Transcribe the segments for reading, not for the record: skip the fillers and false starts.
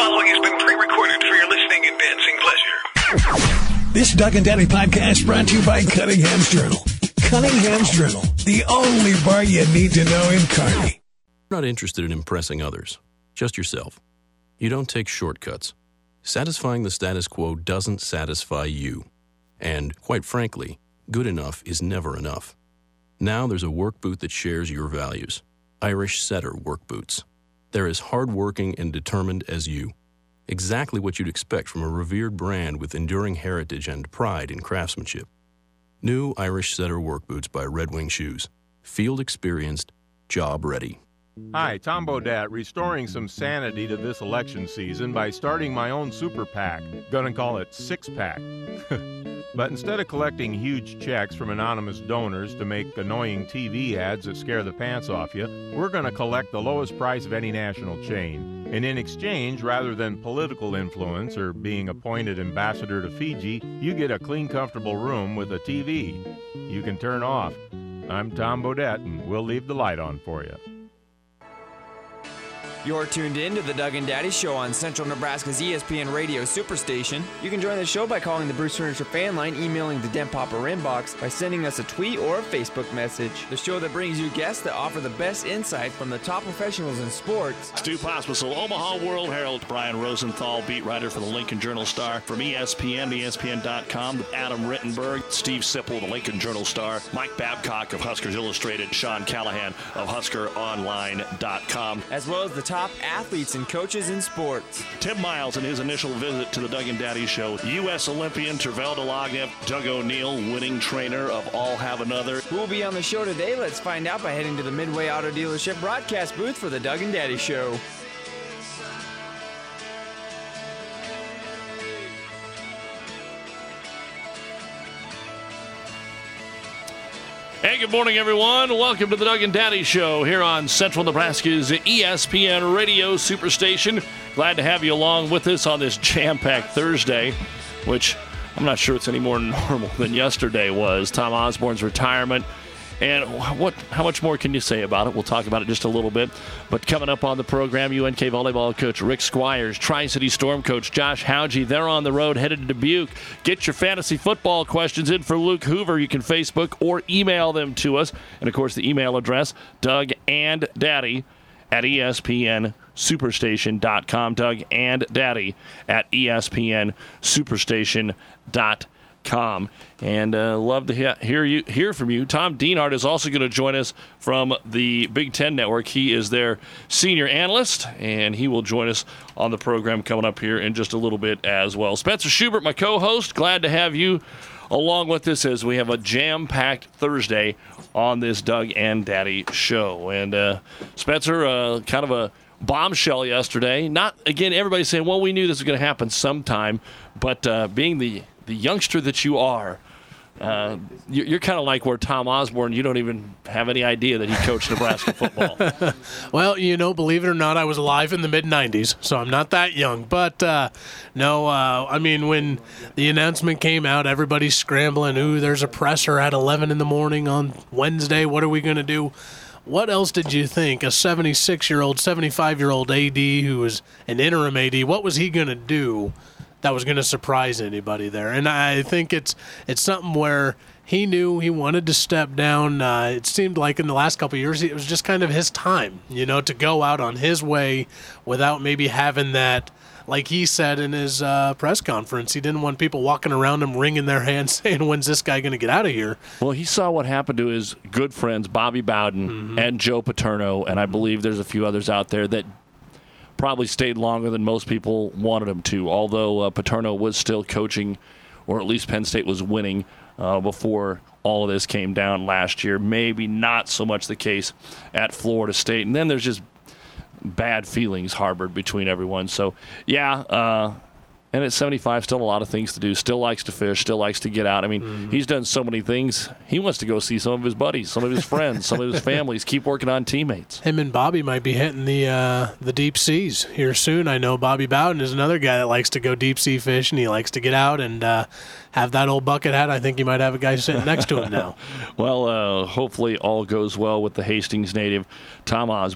following has been pre-recorded for your listening and dancing pleasure. This Doug and Daddy podcast brought to you by Cunningham's Journal. Cunningham's Journal, the only bar you need to know in Kearney. You're not interested in impressing others, just yourself. You don't take shortcuts. Satisfying the status quo doesn't satisfy you. And, quite frankly, good enough is never enough. Now there's a work boot that shares your values. Irish Setter work boots. They're as hardworking and determined as you. Exactly what you'd expect from a revered brand with enduring heritage and pride in craftsmanship. New Irish Setter work boots by Red Wing Shoes. Field experienced, job ready. Hi, Tom Bodette, restoring some sanity to this election season by starting my own super PAC. Gonna call it Six Pack. But instead of collecting huge checks from anonymous donors to make annoying TV ads that scare the pants off you, we're gonna collect the lowest price of any national chain. And in exchange, rather than political influence or being appointed ambassador to Fiji, you get a clean, comfortable room with a TV you can turn off. I'm Tom Bodette, and we'll leave the light on for you. You're tuned in to the Doug and Daddy Show on Central Nebraska's ESPN Radio Superstation. You can join the show by calling the Bruce Furniture fan line, emailing the Den Popper inbox, by sending us a tweet or a Facebook message. The show that brings you guests that offer the best insight from the top professionals in sports. Stu Pospisil, Omaha World Herald. Brian Rosenthal, beat writer for the Lincoln Journal-Star. From ESPN, ESPN.com, Adam Rittenberg, Steve Sipple, the Lincoln Journal-Star, Mike Babcock of Huskers Illustrated, Sean Callahan of HuskerOnline.com. As well as the top athletes and coaches in sports. Tim Miles in his initial visit to the Doug and Daddy Show. U.S. Olympian Tervel Delagnev, Doug O'Neill, winning trainer of All Have Another. Who will be on the show today? Let's find out by heading to the Midway Auto Dealership broadcast booth for the Doug and Daddy Show. Hey, good morning, everyone. Welcome to the Doug and Daddy Show here on Central Nebraska's ESPN Radio Superstation. Glad to have you along with us on this jam-packed Thursday, which I'm not sure it's any more normal than yesterday was. Tom Osborne's retirement. And how much more can you say about it? We'll talk about it just a little bit. But coming up on the program, UNK volleyball coach Rick Squires, Tri-City Storm coach Josh Hauge. They're on the road headed to Dubuque. Get your fantasy football questions in for Luke Hoover. You can Facebook or email them to us. And, of course, the email address, Doug and Daddy at ESPNSuperstation.com. Doug and Daddy at ESPNSuperstation.com. And love to hear from you. Tom Dienhart is also going to join us from the Big Ten Network. He is their senior analyst, and he will join us on the program coming up here in just a little bit as well. Spencer Schubert, my co-host, glad to have you along with us as we have a jam-packed Thursday on this Doug and Daddy Show. And Spencer, kind of a bombshell yesterday. Not, again, everybody's saying, well, we knew this was going to happen sometime, but being the youngster that you are, you're kind of like where Tom Osborne, you don't even have any idea that he coached Nebraska football. Well, believe it or not, I was alive in the mid-'90s, so I'm not that young. But, I mean, when the announcement came out, everybody's scrambling, there's a presser at 11 in the morning on Wednesday. What are we going to do? What else did you think? A 76-year-old, 75-year-old AD who was an interim AD, what was he going to do that was going to surprise anybody there? And I think it's something where he knew he wanted to step down. It seemed like in the last couple of years it was just kind of his time, to go out on his way without maybe having that, like he said in his press conference, he didn't want people walking around him wringing their hands saying, when's this guy going to get out of here? Well, he saw what happened to his good friends Bobby Bowden and Joe Paterno, and I believe there's a few others out there that probably stayed longer than most people wanted him to, although Paterno was still coaching, or at least Penn State was winning before all of this came down last year. Maybe not so much the case at Florida State. And then there's just bad feelings harbored between everyone. So, and at 75, still a lot of things to do. Still likes to fish, still likes to get out. I mean, he's done so many things. He wants to go see some of his buddies, some of his friends, some of his families, keep working on teammates. Him and Bobby might be hitting the deep seas here soon. I know Bobby Bowden is another guy that likes to go deep sea fishing. He likes to get out and have that old bucket hat. I think he might have a guy sitting next to him now. Well, hopefully all goes well with the Hastings native, Tom Osborne.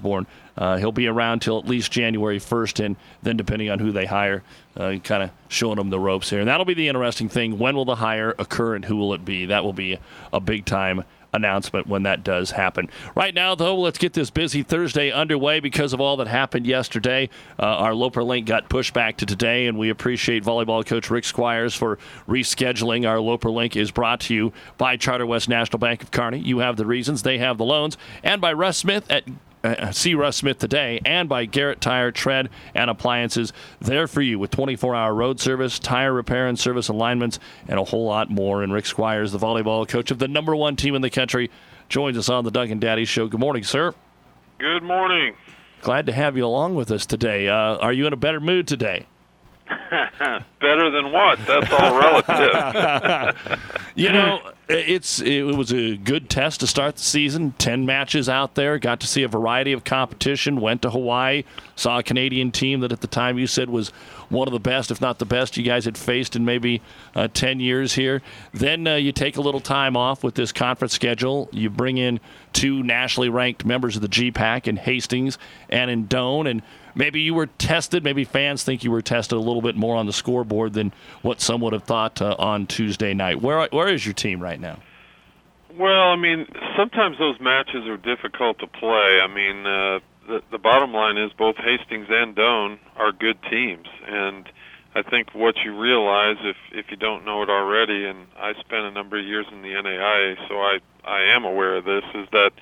He'll be around till at least January 1st, and then depending on who they hire, kind of showing them the ropes here. And that'll be the interesting thing. When will the hire occur, and who will it be? That will be a big-time announcement when that does happen. Right now, though, let's get this busy Thursday underway because of all that happened yesterday. Our Loper Link got pushed back to today, and we appreciate volleyball coach Rick Squires for rescheduling. Our Loper Link is brought to you by Charter West National Bank of Kearney. You have the reasons, they have the loans, and by Russ Smith at see Russ Smith today, and by Garrett Tire, Tread, and Appliances. There for you with 24-hour road service, tire repair and service alignments, and a whole lot more. And Rick Squires, the volleyball coach of the number one team in the country, joins us on the Doug and Daddy Show. Good morning, sir. Good morning. Glad to have you along with us today. Are you in a better mood today? Better than what? That's all relative. You know, it was a good test to start the season. 10 matches out there. Got to see a variety of competition. Went to Hawaii. Saw a Canadian team that at the time you said was one of the best, if not the best, you guys had faced in maybe 10 years here. Then you take a little time off with this conference schedule. You bring in 2 nationally ranked members of the GPAC in Hastings and in Doane, and maybe you were tested. Maybe fans think you were tested a little bit more on the scoreboard than what some would have thought on Tuesday night. Where is your team right now? Well, I mean, sometimes those matches are difficult to play. I mean, the bottom line is both Hastings and Doane are good teams, and I think what you realize, if you don't know it already, and I spent a number of years in the NAIA, so I am aware of this, is that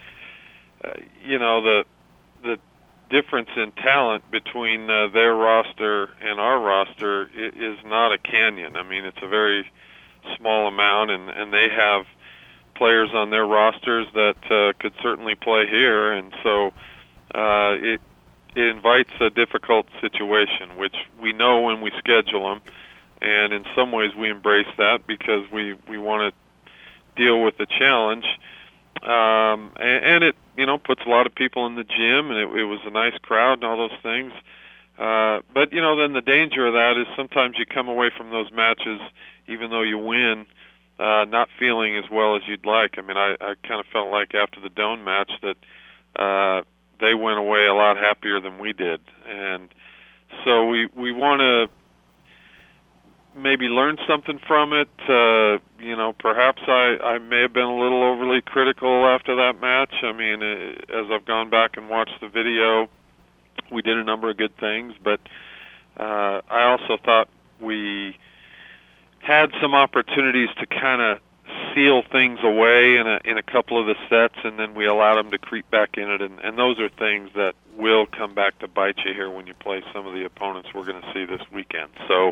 the difference in talent between their roster and our roster is not a canyon. I mean, it's a very small amount, and they have players on their rosters that could certainly play here, and so it invites a difficult situation, which we know when we schedule them, and in some ways we embrace that because we want to deal with the challenge. And it, puts a lot of people in the gym, and it was a nice crowd and all those things. But, then the danger of that is sometimes you come away from those matches, even though you win, not feeling as well as you'd like. I mean, I kind of felt like after the Doane match that they went away a lot happier than we did. And so we want to maybe learn something from it. Perhaps I may have been a little overly critical after that match. I mean, as I've gone back and watched the video, we did a number of good things, but I also thought we had some opportunities to kind of seal things away in a couple of the sets, and then we allowed them to creep back in it, and those are things that will come back to bite you here when you play some of the opponents we're going to see this weekend. So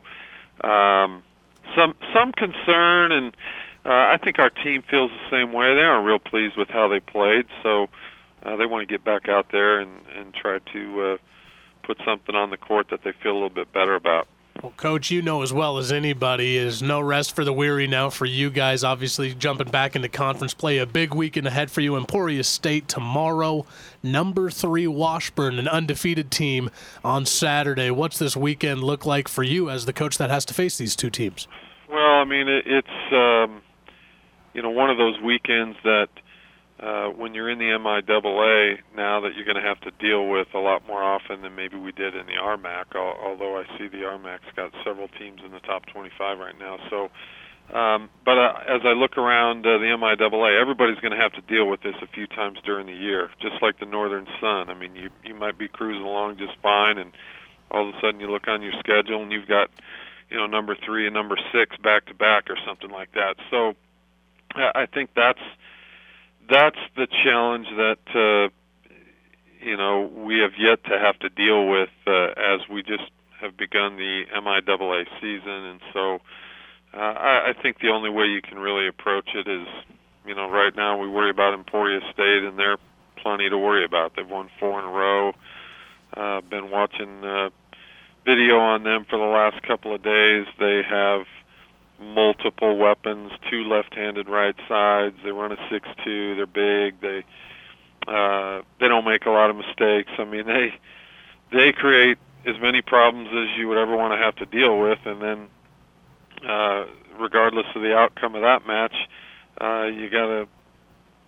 some concern, and I think our team feels the same way. They aren't real pleased with how they played, so they want to get back out there and try to put something on the court that they feel a little bit better about. Well, Coach, you know as well as anybody is no rest for the weary now for you guys. Obviously, jumping back into conference play, a big weekend ahead for you. Emporia State tomorrow, number 3 Washburn, an undefeated team on Saturday. What's this weekend look like for you as the coach that has to face these two teams? Well, I mean, it's one of those weekends that when you're in the MIAA now that you're going to have to deal with a lot more often than maybe we did in the RMAC, although I see the RMAC's got several teams in the top 25 right now. So, but as I look around the MIAA, everybody's going to have to deal with this a few times during the year, just like the Northern Sun. I mean, you might be cruising along just fine, and all of a sudden you look on your schedule and you've got, number 3 and number 6 back-to-back or something like that. So I think that's the challenge that we have yet to have to deal with as we just have begun the MIAA season, and so I think the only way you can really approach it is, right now we worry about Emporia State, and they're plenty to worry about. They've won 4 in a row. Been watching video on them for the last couple of days. They have multiple weapons, 2 left-handed right sides. They run a 6'2". They're big. They don't make a lot of mistakes. I mean, they create as many problems as you would ever want to have to deal with, and then regardless of the outcome of that match, you got to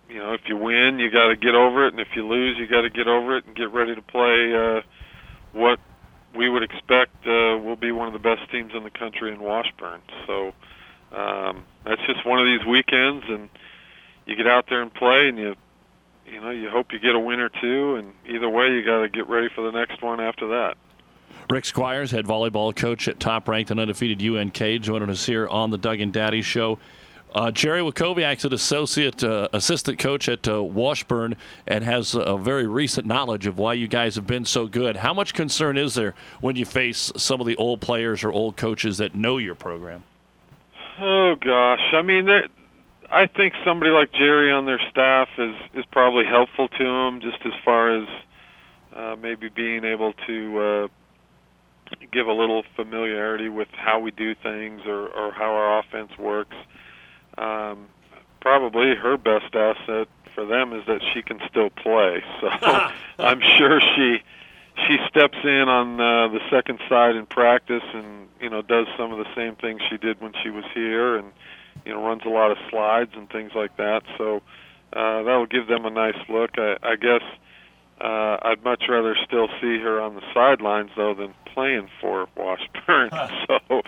if you win, you got to get over it, and if you lose, you got to get over it and get ready to play what we would expect will be one of the best teams in the country in Washburn. So that's just one of these weekends, and you get out there and play, and you hope you get a win or two, and either way, you got to get ready for the next one after that. Rick Squires, head volleyball coach at top-ranked and undefeated UNK, joining us here on the Doug and Daddy Show. Jerry Wachowiak's an assistant coach at Washburn and has a very recent knowledge of why you guys have been so good. How much concern is there when you face some of the old players or old coaches that know your program? Oh, gosh. I mean, I think somebody like Jerry on their staff is probably helpful to them, just as far as maybe being able to give a little familiarity with how we do things or how our offense works. Probably her best asset for them is that she can still play. So I'm sure she steps in on the second side in practice and does some of the same things she did when she was here, and runs a lot of slides and things like that. So that'll give them a nice look. I guess I'd much rather still see her on the sidelines though than playing for Washburn. So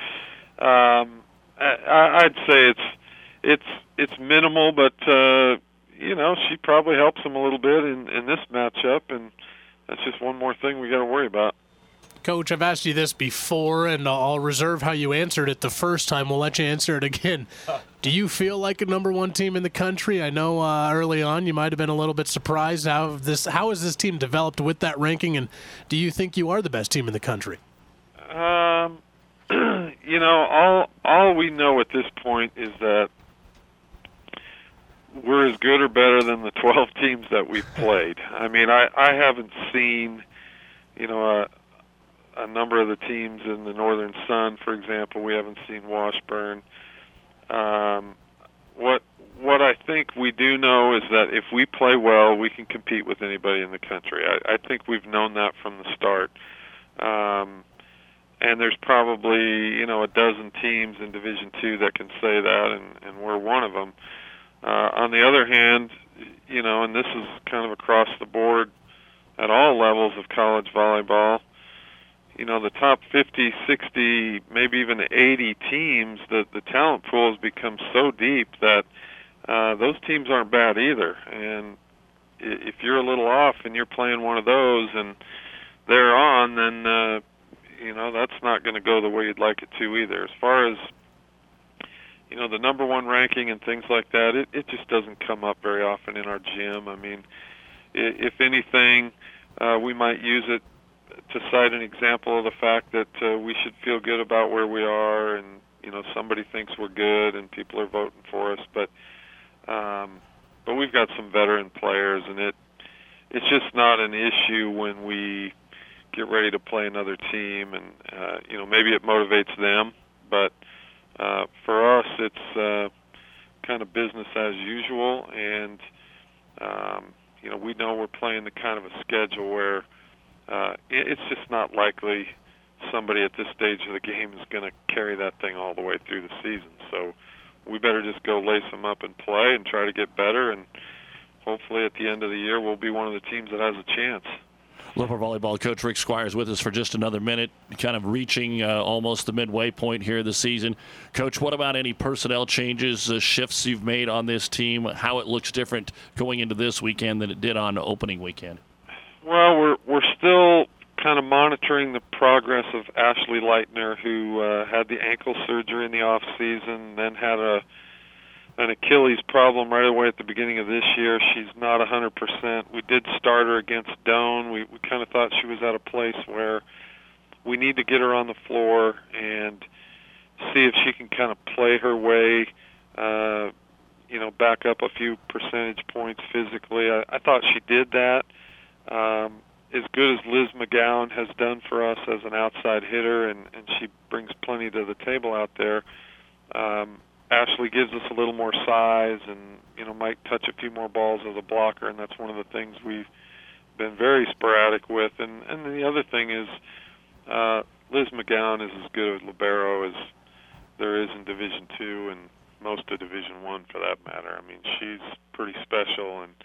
I'd say it's minimal, but she probably helps them a little bit in this matchup, and that's just one more thing we got to worry about. Coach, I've asked you this before, and I'll reserve how you answered it the first time. We'll let you answer it again. Do you feel like a number one team in the country? I know early on you might have been a little bit surprised. How has this team developed with that ranking, and do you think you are the best team in the country? All we know at this point is that we're as good or better than the 12 teams that we've played. I mean, I haven't seen, a number of the teams in the Northern Sun, for example. We haven't seen Washburn. What I think we do know is that if we play well, we can compete with anybody in the country. I think we've known that from the start. And there's probably, a dozen teams in Division II that can say that, and we're one of them. On the other hand, and this is kind of across the board at all levels of college volleyball, the top 50, 60, maybe even 80 teams, the talent pool has become so deep that those teams aren't bad either. And if you're a little off and you're playing one of those and they're on, then, that's not going to go the way you'd like it to either. As far as the number one ranking and things like that, it just doesn't come up very often in our gym. I mean, if anything, we might use it to cite an example of the fact that we should feel good about where we are, and somebody thinks we're good and people are voting for us. But we've got some veteran players, and it's just not an issue when we get ready to play another team, and maybe it motivates them, but for us, it's kind of business as usual, and we know we're playing the kind of a schedule where it's just not likely somebody at this stage of the game is going to carry that thing all the way through the season. So we better just go lace them up and play and try to get better, and hopefully at the end of the year we'll be one of the teams that has a chance. Loper volleyball coach Rick Squires with us for just another minute, kind of reaching almost the midway point here this season. Coach, what about any personnel changes, shifts you've made on this team, how it looks different going into this weekend than it did on opening weekend? Well, we're still kind of monitoring the progress of Ashley Leitner, who had the ankle surgery in the off season, then had an Achilles problem right away at the beginning of this year. She's not 100%. We did start her against Doane. We kind of thought she was at a place where we need to get her on the floor and see if she can kind of play her way, back up a few percentage points physically. I thought she did that. As good as Liz McGowan has done for us as an outside hitter, and she brings plenty to the table out there, Ashley gives us a little more size and, might touch a few more balls as a blocker, and that's one of the things we've been very sporadic with. And the other thing is Liz McGowan is as good a libero as there is in Division II, and most of Division I for that matter. I mean, she's pretty special, and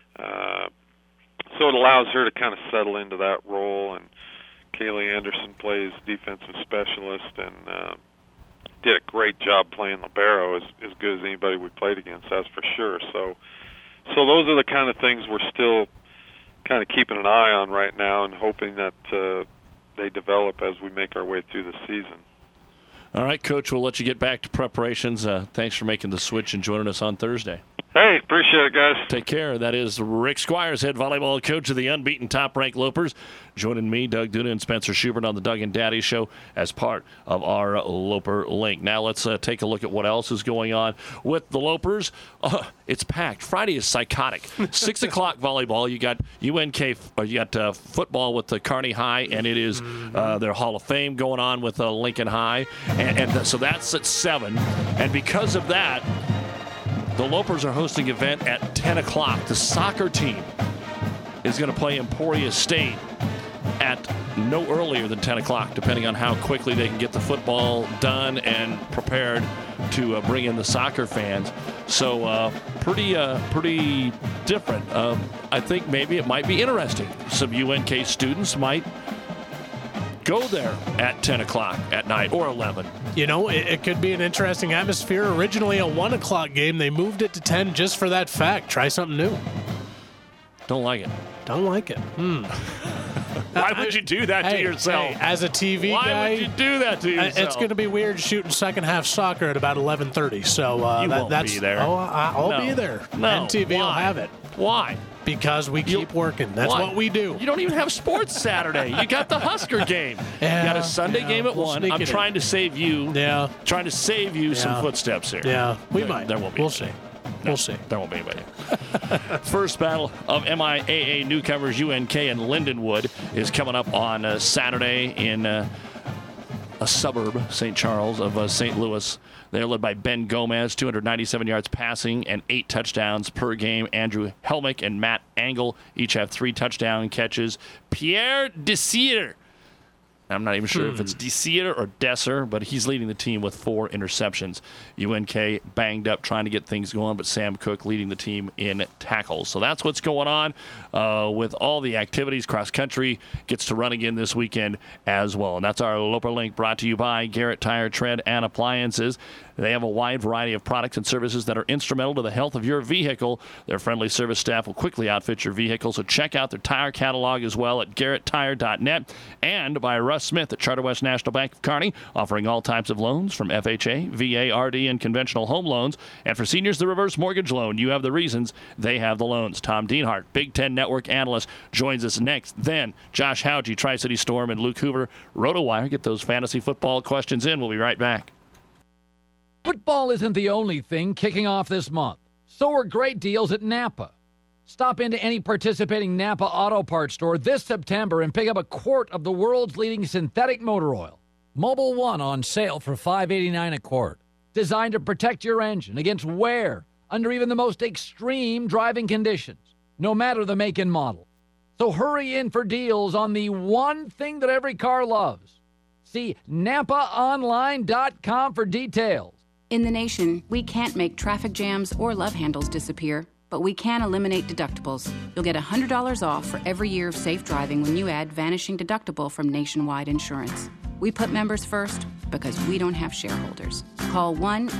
so it allows her to kind of settle into that role. And Kaylee Anderson plays defensive specialist and did a great job playing libero, as good as anybody we played against, that's for sure. So those are the kind of things we're still kind of keeping an eye on right now and hoping that they develop as we make our way through the season. All right, Coach, we'll let you get back to preparations. Thanks for making the switch and joining us on Thursday. Hey, appreciate it, guys. Take care. That is Rick Squires, head volleyball coach of the unbeaten top-ranked Lopers, joining me, Doug Duda, and Spencer Schubert on the Doug and Daddy Show as part of our Loper Link. Now let's take a look at what else is going on with the Lopers. It's packed. Friday is psychotic. 6 o'clock volleyball. You got UNK. You got football with the Kearney High, and it is their Hall of Fame going on with Lincoln High, and so that's at 7. And because of that, the Lopers are hosting an event at 10 o'clock. The soccer team is going to play Emporia State at no earlier than 10 o'clock, depending on how quickly they can get the football done and prepared to bring in the soccer fans. So pretty different. I think maybe it might be interesting. Some UNK students might go there at 10 o'clock at night or 11. You know, it could be an interesting atmosphere. Originally a 1 o'clock game. They moved it to 10 just for that fact. Try something new. Don't like it. Don't like it. Why would you do that to yourself? Hey, as a TV guy, why would you do that to yourself? It's going to be weird shooting second half soccer at about 11:30. So you won't be there. Oh, I'll be there. No. NTV will have it. Why? Because we keep working. That's what we do. You don't even have sports Saturday. You got the Husker game. Yeah, you got a Sunday game at 1. I'm trying to save you. Yeah. Trying to save you some footsteps here. Yeah, we might. There won't be. We'll see. We'll see. There won't be anybody. First battle of MIAA newcomers UNK and Lindenwood is coming up on Saturday in a suburb, St. Charles, of St. Louis. They're led by Ben Gomez, 297 yards passing and 8 touchdowns per game. Andrew Helmick and Matt Angle each have 3 touchdown catches. Pierre Desir, I'm not even sure if it's Desir or Desser, but he's leading the team with 4 interceptions. UNK banged up trying to get things going, but Sam Cook leading the team in tackles. So that's what's going on with all the activities. Cross country gets to run again this weekend as well. And that's our Loper Link, brought to you by Garrett Tire, Tread, and Appliances. They have a wide variety of products and services that are instrumental to the health of your vehicle. Their friendly service staff will quickly outfit your vehicle, so check out their tire catalog as well at garretttire.net, and by Russ Smith at Charter West National Bank of Kearney, offering all types of loans from FHA, VA, RD, and conventional home loans. And for seniors, the reverse mortgage loan. You have the reasons, they have the loans. Tom Dienhart, Big Ten Network analyst, joins us next. Then Josh Hauge, Tri-City Storm, and Luke Hoover, RotoWire. Get those fantasy football questions in. We'll be right back. Football isn't the only thing kicking off this month. So are great deals at Napa. Stop into any participating Napa Auto Parts store this September and pick up a quart of the world's leading synthetic motor oil. Mobil 1 on sale for $5.89 a quart. Designed to protect your engine against wear under even the most extreme driving conditions, no matter the make and model. So hurry in for deals on the one thing that every car loves. See NapaOnline.com for details. In the nation, we can't make traffic jams or love handles disappear, but we can eliminate deductibles. You'll get $100 off for every year of safe driving when you add Vanishing Deductible from Nationwide Insurance. We put members first because we don't have shareholders. Call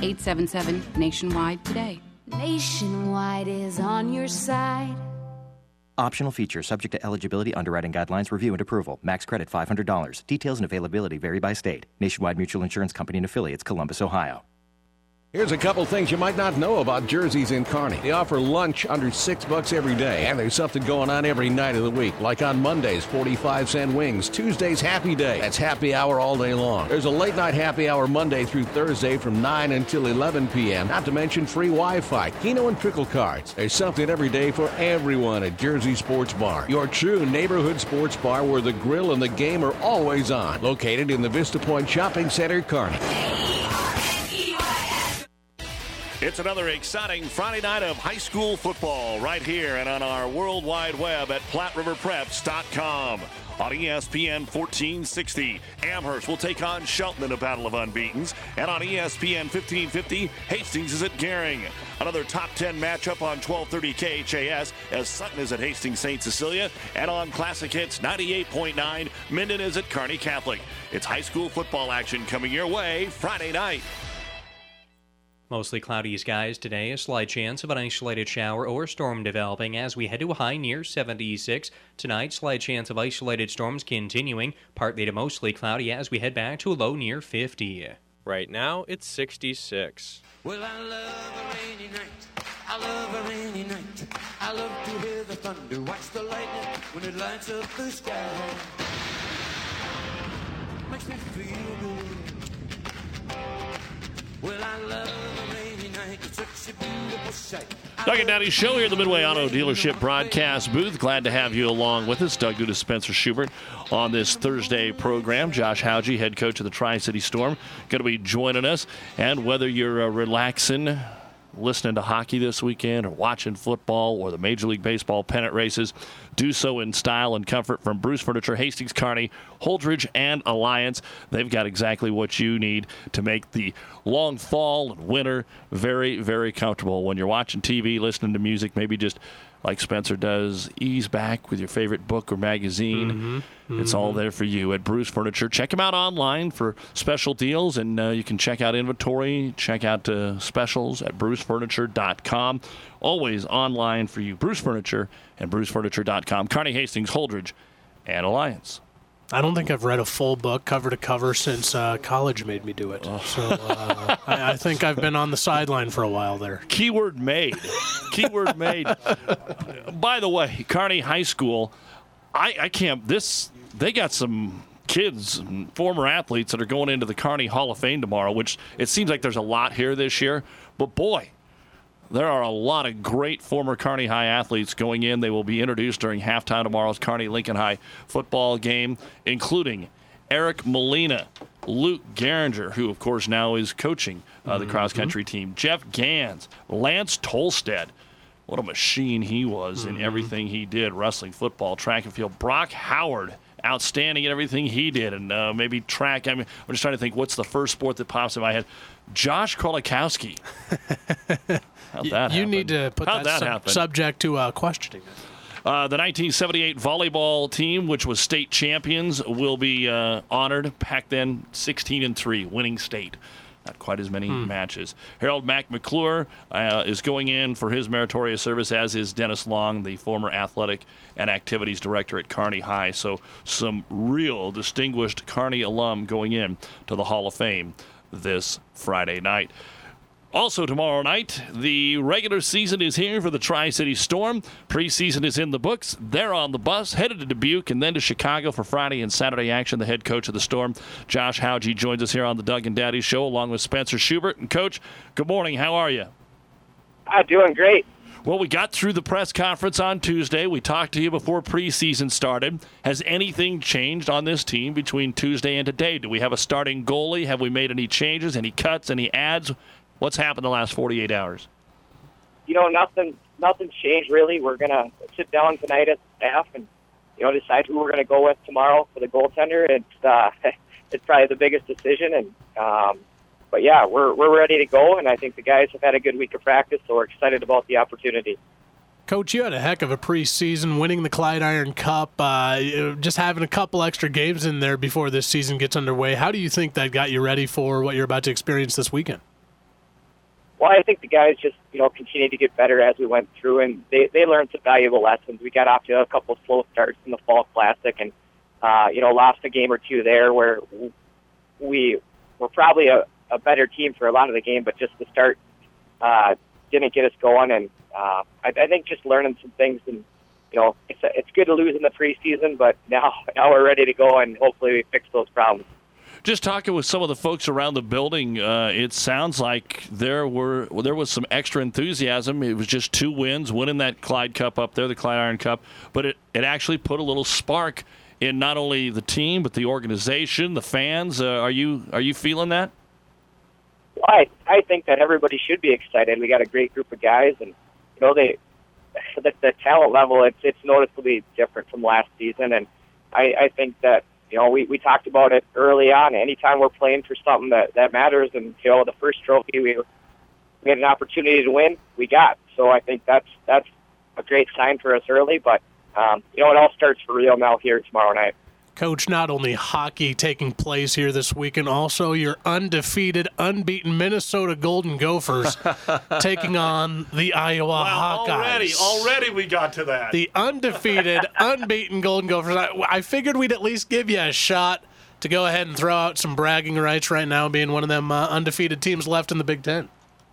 1-877-NATIONWIDE today. Nationwide is on your side. Optional feature subject to eligibility, underwriting guidelines, review, and approval. Max credit $500. Details and availability vary by state. Nationwide Mutual Insurance Company and affiliates, Columbus, Ohio. Here's a couple things you might not know about Jersey's in Kearney. They offer lunch under $6 every day, and there's something going on every night of the week. Like on Mondays, 45-cent wings. Tuesdays, happy day. That's happy hour all day long. There's a late night happy hour Monday through Thursday from 9 until 11 p.m. Not to mention free Wi-Fi, Keno and Trickle cards. There's something every day for everyone at Jersey Sports Bar. Your true neighborhood sports bar where the grill and the game are always on. Located in the Vista Point Shopping Center, Kearney. It's another exciting Friday night of high school football right here and on our World Wide Web at PlatteRiverPreps.com. on ESPN 1460. Amherst will take on Shelton in a battle of unbeatens. And on ESPN 1550, Hastings is at Gering. Another top 10 matchup on 1230 KHAS as Sutton is at Hastings St. Cecilia. And on Classic Hits 98.9, Minden is at Kearney Catholic. It's high school football action coming your way Friday night. Mostly cloudy skies today, a slight chance of an isolated shower or storm developing as we head to a high near 76. Tonight, slight chance of isolated storms continuing, partly to mostly cloudy as we head back to a low near 50. Right now, it's 66. Well, I love a rainy night. I love a rainy night. I love to hear the thunder, watch the lightning when it lights up the sky. Makes me feel good. Well, I love a rainy night. It's such a beautiful sight. Doug and Daddy Show here at the Midway Auto Dealership broadcast booth. Glad to have you along with us. Doug Duda, Spencer Schubert on this Thursday program. Josh Hauge, head coach of the Tri-City Storm, going to be joining us. And whether you're relaxing, listening to hockey this weekend, or watching football or the Major League Baseball pennant races, do so in style and comfort from Bruce Furniture, Hastings, Kearney, Holdridge, and Alliance. They've got exactly what you need to make the long fall and winter very, very comfortable. When you're watching TV, listening to music, maybe just like Spencer does, ease back with your favorite book or magazine. It's all there for you at Bruce Furniture. Check them out online for special deals, and you can check out inventory, check out specials at brucefurniture.com. Always online for you, Bruce Furniture and brucefurniture.com. Kearney, Hastings, Holdridge, and Alliance. I don't think I've read a full book cover to cover since college made me do it. So I think I've been on the sideline for a while there. Keyword made. Keyword made. By the way, Kearney High School, I can't. They got some kids and former athletes that are going into the Kearney Hall of Fame tomorrow, which it seems like there's a lot here this year. But boy, there are a lot of great former Kearney High athletes going in. They will be introduced during halftime tomorrow's Kearney-Lincoln High football game, including Eric Molina, Luke Geringer, who, of course, now is coaching the cross-country team, Jeff Gans, Lance Tolstead. What a machine he was in everything he did, wrestling, football, track and field. Brock Howard, outstanding in everything he did, and maybe track. I mean, I'm just trying to think what's the first sport that pops in my head. Josh Krolikowski. How'd that happen? You need to put that subject to questioning. The 1978 volleyball team, which was state champions, will be honored. Back then, 16-3, winning state. Not quite as many matches. Harold Mack McClure is going in for his meritorious service, as is Dennis Long, the former athletic and activities director at Kearney High. So some real distinguished Kearney alum going in to the Hall of Fame this Friday night. Also tomorrow night, the regular season is here for the Tri-City Storm. Preseason is in the books. They're on the bus, headed to Dubuque, and then to Chicago for Friday and Saturday action. The head coach of the Storm, Josh Hauge, joins us here on the Doug and Daddy Show, along with Spencer Schubert. And, Coach, good morning. How are you? Doing great. Well, we got through the press conference on Tuesday. We talked to you before preseason started. Has anything changed on this team between Tuesday and today? Do we have a starting goalie? Have we made any changes, any cuts, any adds? What's happened the last 48 hours? Nothing's changed, really. We're going to sit down tonight as staff and, decide who we're going to go with tomorrow for the goaltender. It's probably the biggest decision. But, yeah, we're ready to go, and I think the guys have had a good week of practice, so we're excited about the opportunity. Coach, you had a heck of a preseason, winning the Clyde Iron Cup, just having a couple extra games in there before this season gets underway. How do you think that got you ready for what you're about to experience this weekend? Well, I think the guys just, continued to get better as we went through, and they learned some valuable lessons. We got off to a couple of slow starts in the Fall Classic and, lost a game or two there where we were probably a better team for a lot of the game, but just the start didn't get us going. And I think just learning some things, and, it's good to lose in the preseason, but now we're ready to go, and hopefully we fix those problems. Just talking with some of the folks around the building, it sounds like there was some extra enthusiasm. It was just 2 wins, winning that Clyde Cup up there, the Clyde Iron Cup, but it actually put a little spark in not only the team but the organization, the fans. Are you feeling that? Well, I think that everybody should be excited. We got a great group of guys, and the talent level it's noticeably different from last season, and I think that, we talked about it early on. Anytime we're playing for something that matters, and, the first trophy we had an opportunity to win, we got. So I think that's a great sign for us early, but, it all starts for real now here tomorrow night. Coach, not only hockey taking place here this weekend, also your undefeated, unbeaten Minnesota Golden Gophers taking on the Iowa Hawkeyes. Already we got to that. The undefeated, unbeaten Golden Gophers. I figured we'd at least give you a shot to go ahead and throw out some bragging rights right now, being one of them undefeated teams left in the Big Ten.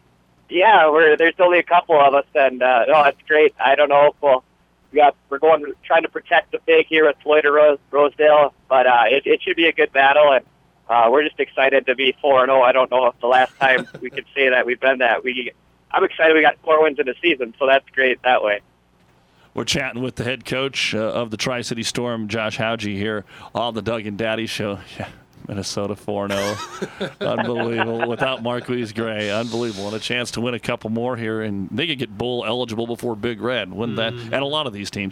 Yeah, there's only a couple of us, and that's great. I don't know if we're trying to protect the Big here with Floyd or Rosedale, but it should be a good battle, and we're just excited to be 4-0. I don't know if the last time we could say that we've been that. I'm excited we got 4 wins in the season, so that's great that way. We're chatting with the head coach of the Tri-City Storm, Josh Hauge, here on the Doug and Daddy Show. Yeah. Minnesota 4-0. Unbelievable. Without Marquise Gray. Unbelievable. And a chance to win a couple more here. And they could get bowl eligible before Big Red. Wouldn't that? And a lot of these teams.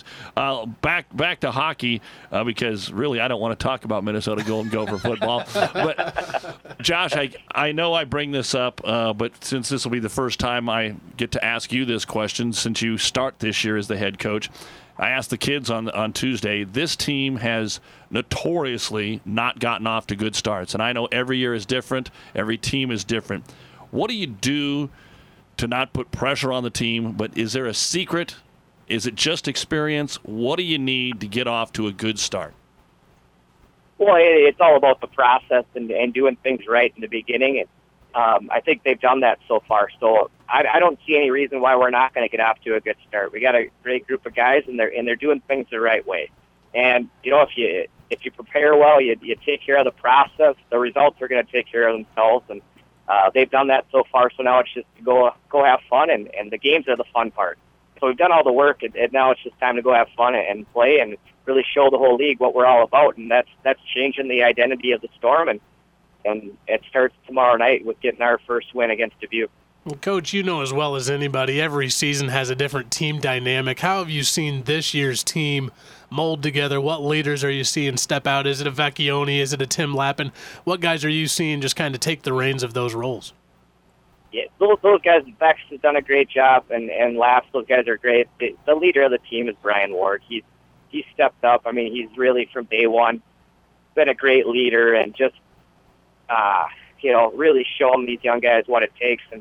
Back to hockey, because really I don't want to talk about Minnesota Golden Gopher football. But, Josh, I know I bring this up, but since this will be the first time I get to ask you this question, since you start this year as the head coach, I asked the kids on Tuesday, this team has notoriously not gotten off to good starts. And I know every year is different. Every team is different. What do you do to not put pressure on the team? But is there a secret? Is it just experience? What do you need to get off to a good start? Well, it's all about the process and doing things right in the beginning. And I think they've done that so far. So I don't see any reason why we're not going to get off to a good start. We got a great group of guys, and they're doing things the right way. And if you prepare well, you take care of the process, the results are going to take care of themselves. And they've done that so far. So now it's just to go have fun, and the games are the fun part. So we've done all the work, and now it's just time to go have fun and play and really show the whole league what we're all about. And that's changing the identity of the Storm, and it starts tomorrow night with getting our first win against Dubuque. Well, Coach, you know as well as anybody, every season has a different team dynamic. How have you seen this year's team mold together? What leaders are you seeing step out? Is it a Vecchione? Is it a Tim Lappin? What guys are you seeing just kind of take the reins of those roles? Yeah, those guys, Vex has done a great job, and Laps, those guys are great. The leader of the team is Brian Ward. He's stepped up. I mean, he's really from day one been a great leader, and just really showing these young guys what it takes. And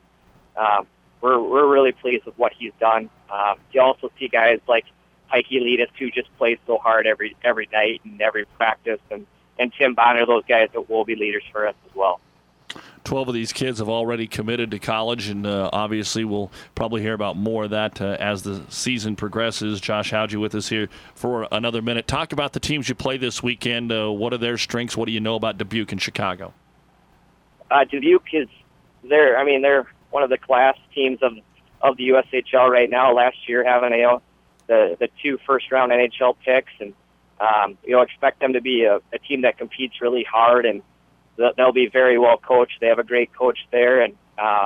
we're really pleased with what he's done. You also see guys like Heike Leadis, who just plays so hard every night and every practice, and Tim Bonner, those guys that will be leaders for us as well. 12 of these kids have already committed to college, and obviously we'll probably hear about more of that as the season progresses. Josh Hauge with us here for another minute. Talk about the teams you play this weekend. What are their strengths? What do you know about Dubuque and Chicago? Dubuque they're one of the class teams of the USHL right now. Last year having the 2 first-round NHL picks, and expect them to be a team that competes really hard, and they'll be very well coached. They have a great coach there, and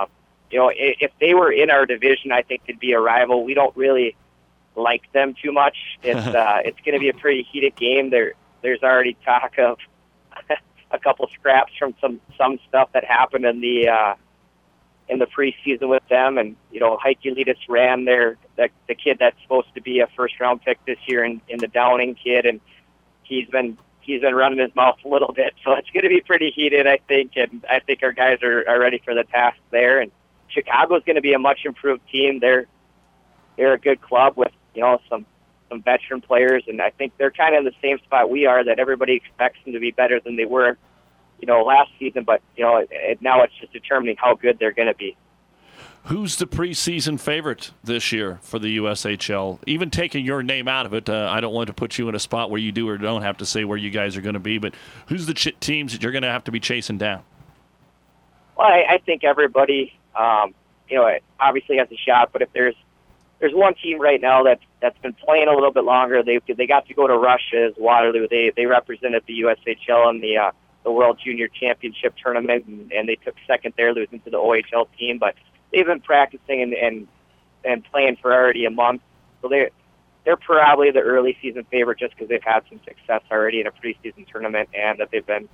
if they were in our division, I think they'd be a rival. We don't really like them too much. It's going to be a pretty heated game. There's already talk of a couple scraps from some stuff that happened in the preseason with them, and Heike Leadis ran the kid that's supposed to be a first-round pick this year in the Downing kid, and he's been running his mouth a little bit, so it's going to be pretty heated, I think, and I think our guys are ready for the task there. And Chicago's going to be a much improved team. They're a good club with some veteran players, and I think they're kind of in the same spot we are, that everybody expects them to be better than they were last season, but now it's just determining how good they're going to be. Who's the preseason favorite this year for the USHL? Even taking your name out of it, I don't want to put you in a spot where you do or don't have to say where you guys are going to be, but who's the teams that you're going to have to be chasing down? Well, I think everybody, obviously has a shot, but if there's one team right now that's been playing a little bit longer, they got to go to Russia as Waterloo. They represented the USHL in the World Junior Championship tournament, and they took second there, losing to the OHL team, but they've been practicing and playing for already a month. So they're probably the early season favorite just because they've had some success already in a preseason tournament and that they've been,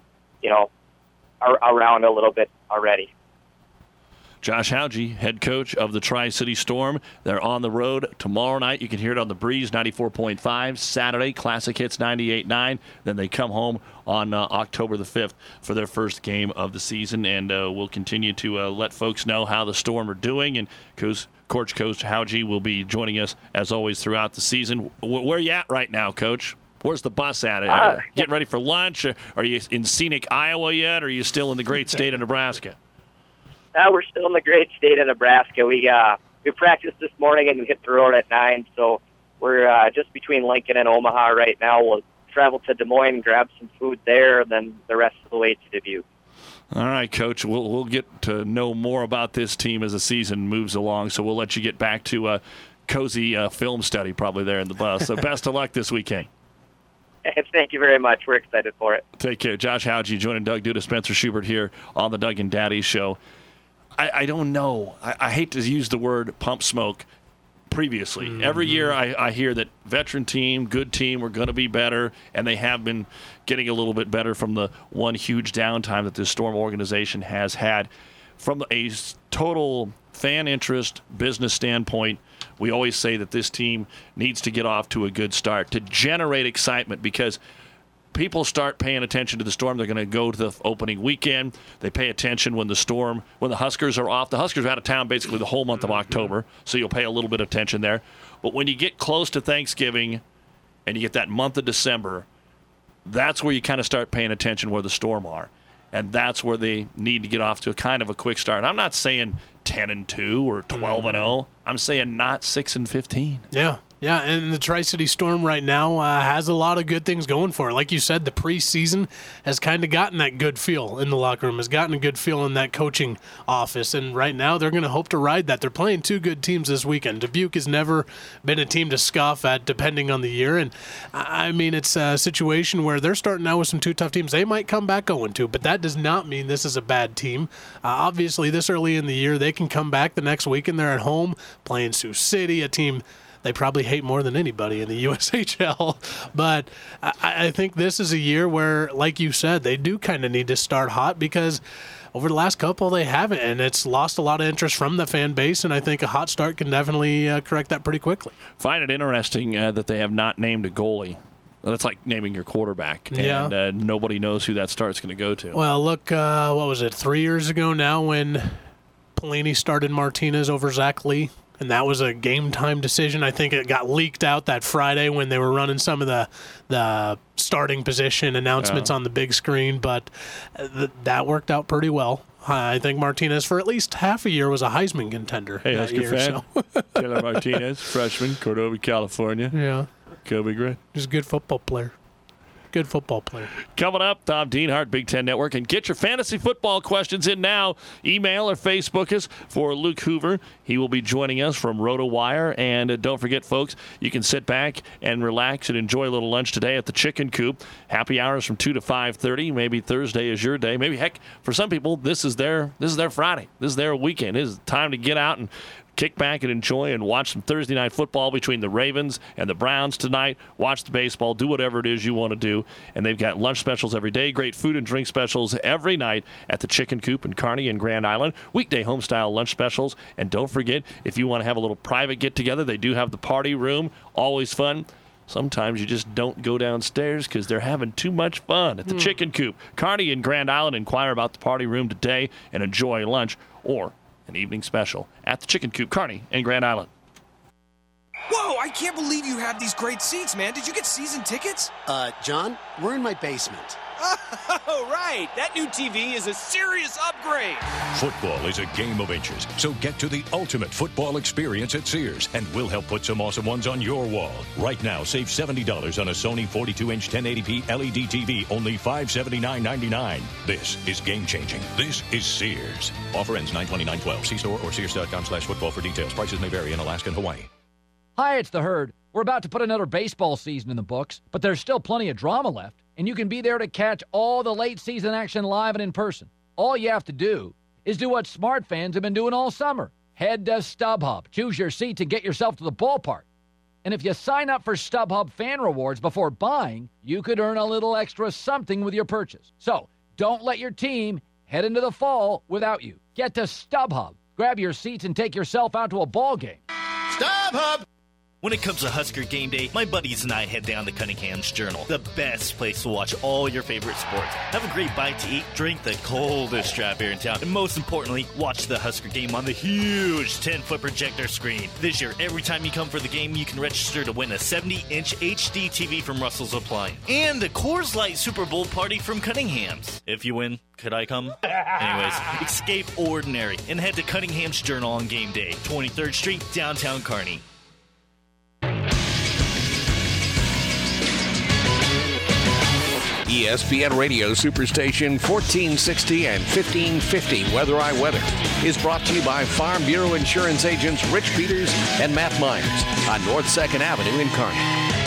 around a little bit already. Josh Hauge, head coach of the Tri-City Storm. They're on the road tomorrow night. You can hear it on the Breeze 94.5. Saturday, Classic Hits 98.9. Then they come home on October the 5th for their first game of the season. And we'll continue to let folks know how the Storm are doing. And Coach Hauge will be joining us, as always, throughout the season. Where are you at right now, Coach? Where's the bus at? Getting ready for lunch? Are you in scenic Iowa yet, or are you still in the great state of Nebraska? We're still in the great state of Nebraska. We practiced this morning and we hit the road at 9, so we're just between Lincoln and Omaha right now. We'll travel to Des Moines, grab some food there, and then the rest of the way to Dubuque. All right, Coach. We'll get to know more about this team as the season moves along, so we'll let you get back to a cozy film study probably there in the bus. So best of luck this weekend. Thank you very much. We're excited for it. Take care. Josh Hauge joining Doug Duda, Spencer Schubert here on the Doug and Daddy Show. I don't know. I hate to use the word pump smoke previously. Mm-hmm. Every year I hear that veteran team, good team, we're going to be better, and they have been getting a little bit better from the one huge downtime that this Storm organization has had. From a total fan interest, business standpoint, we always say that this team needs to get off to a good start to generate excitement because people start paying attention to the Storm. They're going to go to the opening weekend. They pay attention when the Huskers are off. The Huskers are out of town basically the whole month of October, so you'll pay a little bit of attention there. But when you get close to Thanksgiving and you get that month of December, that's where you kind of start paying attention where the Storm are. And that's where they need to get off to a kind of a quick start. I'm not saying 10-2 or 12-0. I'm saying not 6-15. Yeah, and the Tri-City Storm right now has a lot of good things going for it. Like you said, the preseason has kind of gotten that good feel in the locker room, has gotten a good feel in that coaching office, and right now they're going to hope to ride that. They're playing two good teams this weekend. Dubuque has never been a team to scoff at, depending on the year, and I mean, it's a situation where they're starting out with some two tough teams. They might come back 0-2, but that does not mean this is a bad team. Obviously, this early in the year, they can come back the next week, and they're at home playing Sioux City, a team they probably hate more than anybody in the USHL. But I think this is a year where, like you said, they do kind of need to start hot because over the last couple they haven't, and it's lost a lot of interest from the fan base, and I think a hot start can definitely correct that pretty quickly. Find it interesting that they have not named a goalie. That's like naming your quarterback, and nobody knows who that start's going to go to. Well, look, what was it, 3 years ago now when Pelini started Martinez over Zach Lee? And that was a game-time decision. I think it got leaked out that Friday when they were running some of the starting position announcements on the big screen, but that worked out pretty well. I think Martinez, for at least half a year, was a Heisman contender. Hey, that Husker year, fan. Taylor Martinez, freshman, Cordova, California. Yeah. Kobe Gray. He's a good football player. Good football player. Coming up, Tom Dienhart, Big Ten Network. And get your fantasy football questions in now. Email or Facebook us for Luke Hoover. He will be joining us from RotoWire. And don't forget, folks, you can sit back and relax and enjoy a little lunch today at the Chicken Coop. Happy hours from 2 to 5:30. Maybe Thursday is your day. Maybe, heck, for some people, this is their Friday. This is their weekend. This is time to get out and kick back and enjoy and watch some Thursday night football between the Ravens and the Browns tonight. Watch the baseball. Do whatever it is you want to do. And they've got lunch specials every day. Great food and drink specials every night at the Chicken Coop in Kearney and Grand Island. Weekday home-style lunch specials. And don't forget, if you want to have a little private get-together, they do have the party room. Always fun. Sometimes you just don't go downstairs because they're having too much fun at the Chicken Coop. Kearney and Grand Island. Inquire about the party room today and enjoy lunch or an evening special at the Chicken Coop, Kearney and Grand Island. Whoa, I can't believe you have these great seats, man. Did you get season tickets? John, we're in my basement. Oh, right. That new TV is a serious upgrade. Football is a game of inches, so get to the ultimate football experience at Sears, and we'll help put some awesome ones on your wall. Right now, save $70 on a Sony 42-inch 1080p LED TV, only $579.99. This is game-changing. This is Sears. Offer ends 9/29/12. See store or sears.com/football for details. Prices may vary in Alaska and Hawaii. Hi, it's the Herd. We're about to put another baseball season in the books, but there's still plenty of drama left, and you can be there to catch all the late season action live and in person. All you have to do is do what smart fans have been doing all summer. Head to StubHub, choose your seats, and get yourself to the ballpark. And if you sign up for StubHub Fan Rewards before buying, you could earn a little extra something with your purchase. So don't let your team head into the fall without you. Get to StubHub. Grab your seats and take yourself out to a ball game. StubHub! When it comes to Husker game day, my buddies and I head down to Cunningham's Journal, the best place to watch all your favorite sports. Have a great bite to eat, drink the coldest draft beer in town, and most importantly, watch the Husker game on the huge 10-foot projector screen. This year, every time you come for the game, you can register to win a 70-inch HD TV from Russell's Appliance and a Coors Light Super Bowl party from Cunningham's. If you win, could I come? Anyways, escape ordinary and head to Cunningham's Journal on game day, 23rd Street, downtown Kearney. ESPN Radio Superstation 1460 and 1550 Weather I Weather is brought to you by Farm Bureau Insurance agents Rich Peters and Matt Myers on North 2nd Avenue in Kearney.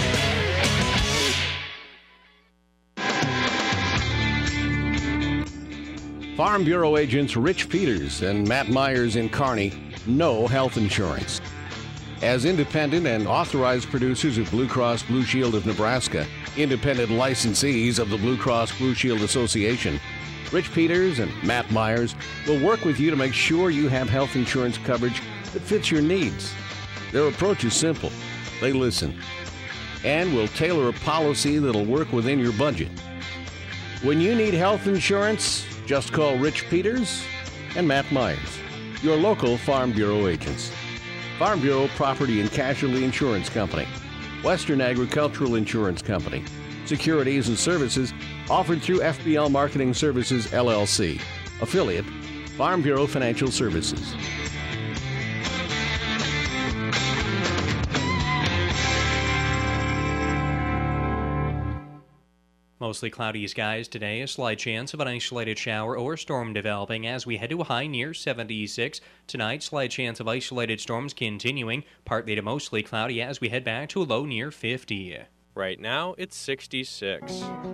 Farm Bureau agents Rich Peters and Matt Myers in Kearney know health insurance. As independent and authorized producers of Blue Cross Blue Shield of Nebraska, independent licensees of the Blue Cross Blue Shield Association, Rich Peters and Matt Myers will work with you to make sure you have health insurance coverage that fits your needs. Their approach is simple. They listen and will tailor a policy that'll work within your budget. When you need health insurance, just call Rich Peters and Matt Myers, your local Farm Bureau agents. Farm Bureau Property and Casualty Insurance Company, Western Agricultural Insurance Company, securities and services offered through FBL Marketing Services, LLC, affiliate, Farm Bureau Financial Services. Mostly cloudy skies today, a slight chance of an isolated shower or storm developing as we head to a high near 76. Tonight, slight chance of isolated storms continuing, partly to mostly cloudy as we head back to a low near 50. Right now, it's 66.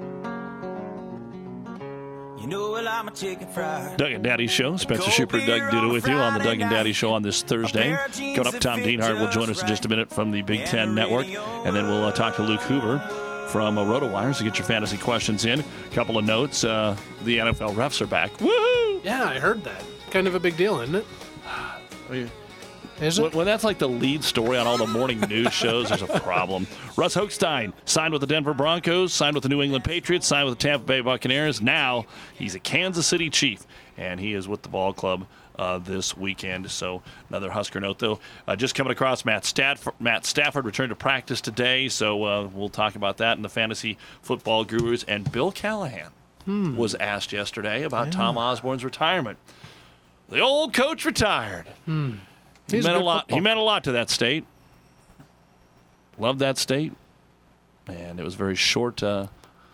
You know, well, I'm a chicken fried. Doug and Daddy Show. Spencer Schupert, Doug Duda with you on the Doug and Daddy Show on this Thursday. Coming up, Tom Dienhart will join us in just a minute from the Big Ten Network, and then we'll talk to Luke Hoover from RotoWire to get your fantasy questions in. A couple of notes. The NFL refs are back. Woohoo! Yeah, I heard that. Kind of a big deal, isn't it? Is it? When that's like the lead story on all the morning news shows, there's a problem. Russ Hochstein signed with the Denver Broncos, signed with the New England Patriots, signed with the Tampa Bay Buccaneers. Now he's a Kansas City Chief, and he is with the ball club this weekend. So another Husker note, though. Just coming across Matt Stafford returned to practice today, so we'll talk about that in the Fantasy Football Gurus. And Bill Callahan was asked yesterday about Tom Osborne's retirement. The old coach retired. He meant a lot. He meant a lot to that state. Loved that state, and it was very short quote,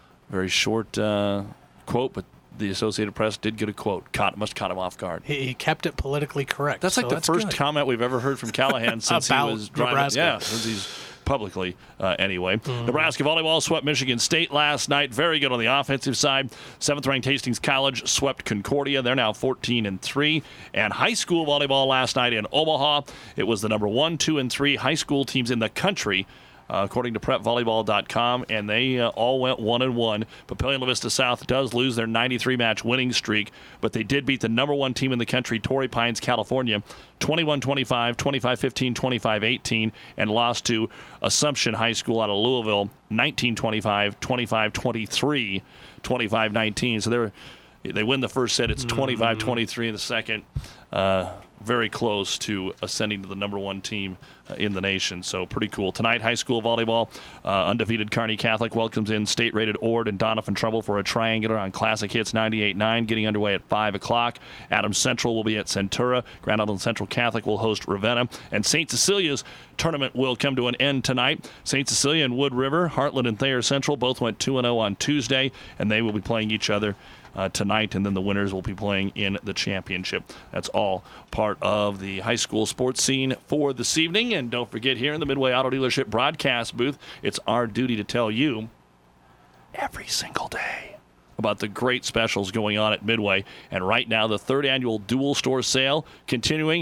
but the Associated Press did get a quote. Must caught him off guard. He kept it politically correct. That's like the first comment we've ever heard from Callahan since he was driving. Nebraska. Yeah, since he's publicly anyway. Nebraska volleyball swept Michigan State last night. Very good on the offensive side. 7th-ranked Hastings College swept Concordia. They're now 14-3. And high school volleyball last night in Omaha. It was the number 1, 2, and 3 high school teams in the country, according to PrepVolleyball.com, and they all went 1-1. Papillion La Vista South does lose their 93-match winning streak, but they did beat the number 1 team in the country, Torrey Pines, California, 21-25, 25-15, 25-18, and lost to Assumption High School out of Louisville, 19-25, 25-23, 25-19. So they win the first set. It's 25-23 in the second. Very close to ascending to the number 1 team in the nation. So pretty cool. Tonight, high school volleyball, undefeated Kearney Catholic welcomes in state-rated Ord and Doniphan Trumbull for a triangular on Classic Hits 98.9, getting underway at 5 o'clock. Adams Central will be at Centura. Grand Island Central Catholic will host Ravenna. And St. Cecilia's tournament will come to an end tonight. St. Cecilia and Wood River, Heartland and Thayer Central both went 2-0 on Tuesday, and they will be playing each other tonight, and then the winners will be playing in the championship. That's all part of the high school sports scene for this evening. And don't forget, here in the Midway Auto Dealership broadcast booth, it's our duty to tell you every single day about the great specials going on at Midway. And right now, the 3rd annual dual store sale continuing.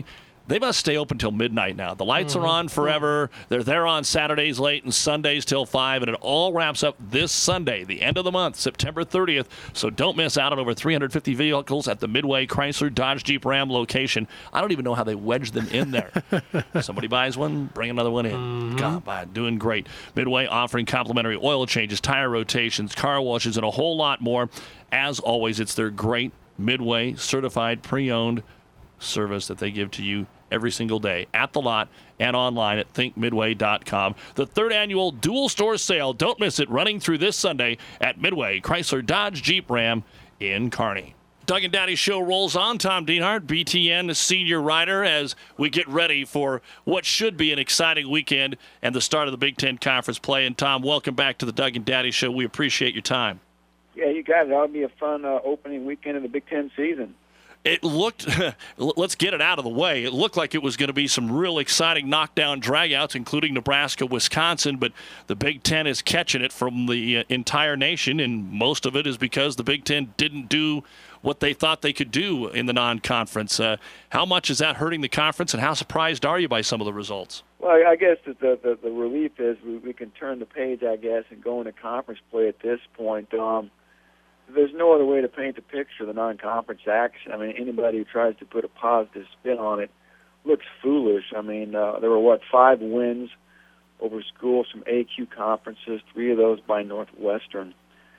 They must stay open till midnight now. The lights are on forever. They're there on Saturdays late and Sundays till 5, and it all wraps up this Sunday, the end of the month, September 30th. So don't miss out on over 350 vehicles at the Midway Chrysler Dodge Jeep Ram location. I don't even know how they wedge them in there. Somebody buys one, bring another one in. God, doing great. Midway offering complimentary oil changes, tire rotations, car washes, and a whole lot more. As always, it's their great Midway certified pre-owned service that they give to you every single day at the lot and online at thinkmidway.com. The third annual dual store sale, don't miss it, running through this Sunday at Midway Chrysler Dodge Jeep Ram in Kearney. Doug and Daddy Show rolls on. Tom Dienhart, BTN senior writer, as we get ready for what should be an exciting weekend and the start of the Big Ten Conference play. And Tom, welcome back to the Doug and Daddy Show. We appreciate your time. Yeah, you got it. That'll be a fun opening weekend of the Big Ten season. It looked, let's get it out of the way, it looked like it was going to be some real exciting knockdown dragouts, including Nebraska, Wisconsin, but the Big Ten is catching it from the entire nation, and most of it is because the Big Ten didn't do what they thought they could do in the non-conference. How much is that hurting the conference, and how surprised are you by some of the results? Well, I guess that the relief is we can turn the page, I guess, and go into conference play at this point. There's no other way to paint the picture of the non-conference action. I mean, anybody who tries to put a positive spin on it looks foolish. I mean, there were, 5 wins over schools from AQ conferences, 3 of those by Northwestern.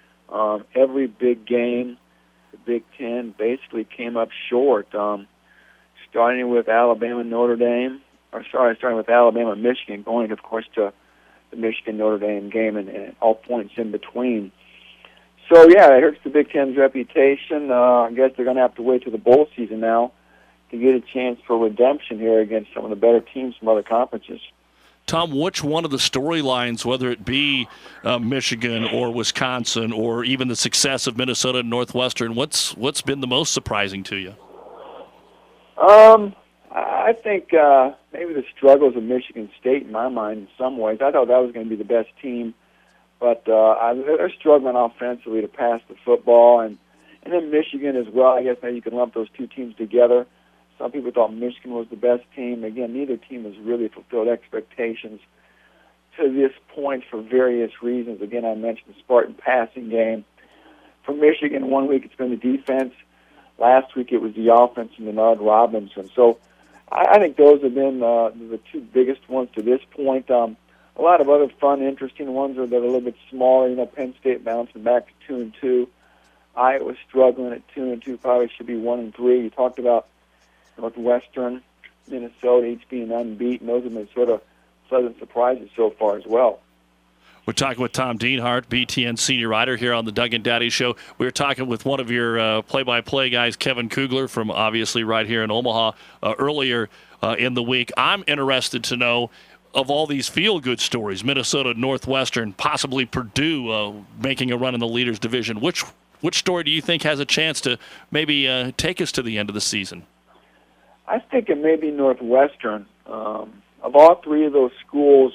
Every big game, the Big Ten basically came up short, starting with Alabama-Notre Dame, starting with Alabama-Michigan, going, of course, to the Michigan-Notre Dame game and all points in between. So, yeah, it hurts the Big Ten's reputation. I guess they're going to have to wait till the bowl season now to get a chance for redemption here against some of the better teams from other conferences. Tom, which one of the storylines, whether it be Michigan or Wisconsin or even the success of Minnesota and Northwestern, what's been the most surprising to you? I think maybe the struggles of Michigan State in my mind in some ways. I thought that was going to be the best team. But they're struggling offensively to pass the football. And then Michigan as well. I guess maybe you can lump those two teams together. Some people thought Michigan was the best team. Again, neither team has really fulfilled expectations to this point for various reasons. Again, I mentioned the Spartan passing game. For Michigan, 1 week it's been the defense. Last week it was the offense and Denard Robinson. So I think those have been the 2 biggest ones to this point. A lot of other fun, interesting ones that are a little bit smaller. Penn State bouncing back to 2-2. Iowa struggling at 2-2, probably should be 1-3. You talked about Northwestern, Minnesota, each being unbeaten. Those have been sort of pleasant surprises so far as well. We're talking with Tom Dienhart, BTN senior writer here on the Doug and Daddy Show. We were talking with one of your play-by-play guys, Kevin Kugler, from obviously right here in Omaha earlier in the week. I'm interested to know, of all these feel-good stories, Minnesota, Northwestern, possibly Purdue making a run in the Leaders Division, which story do you think has a chance to maybe take us to the end of the season? I think it may be Northwestern. Of all 3 of those schools,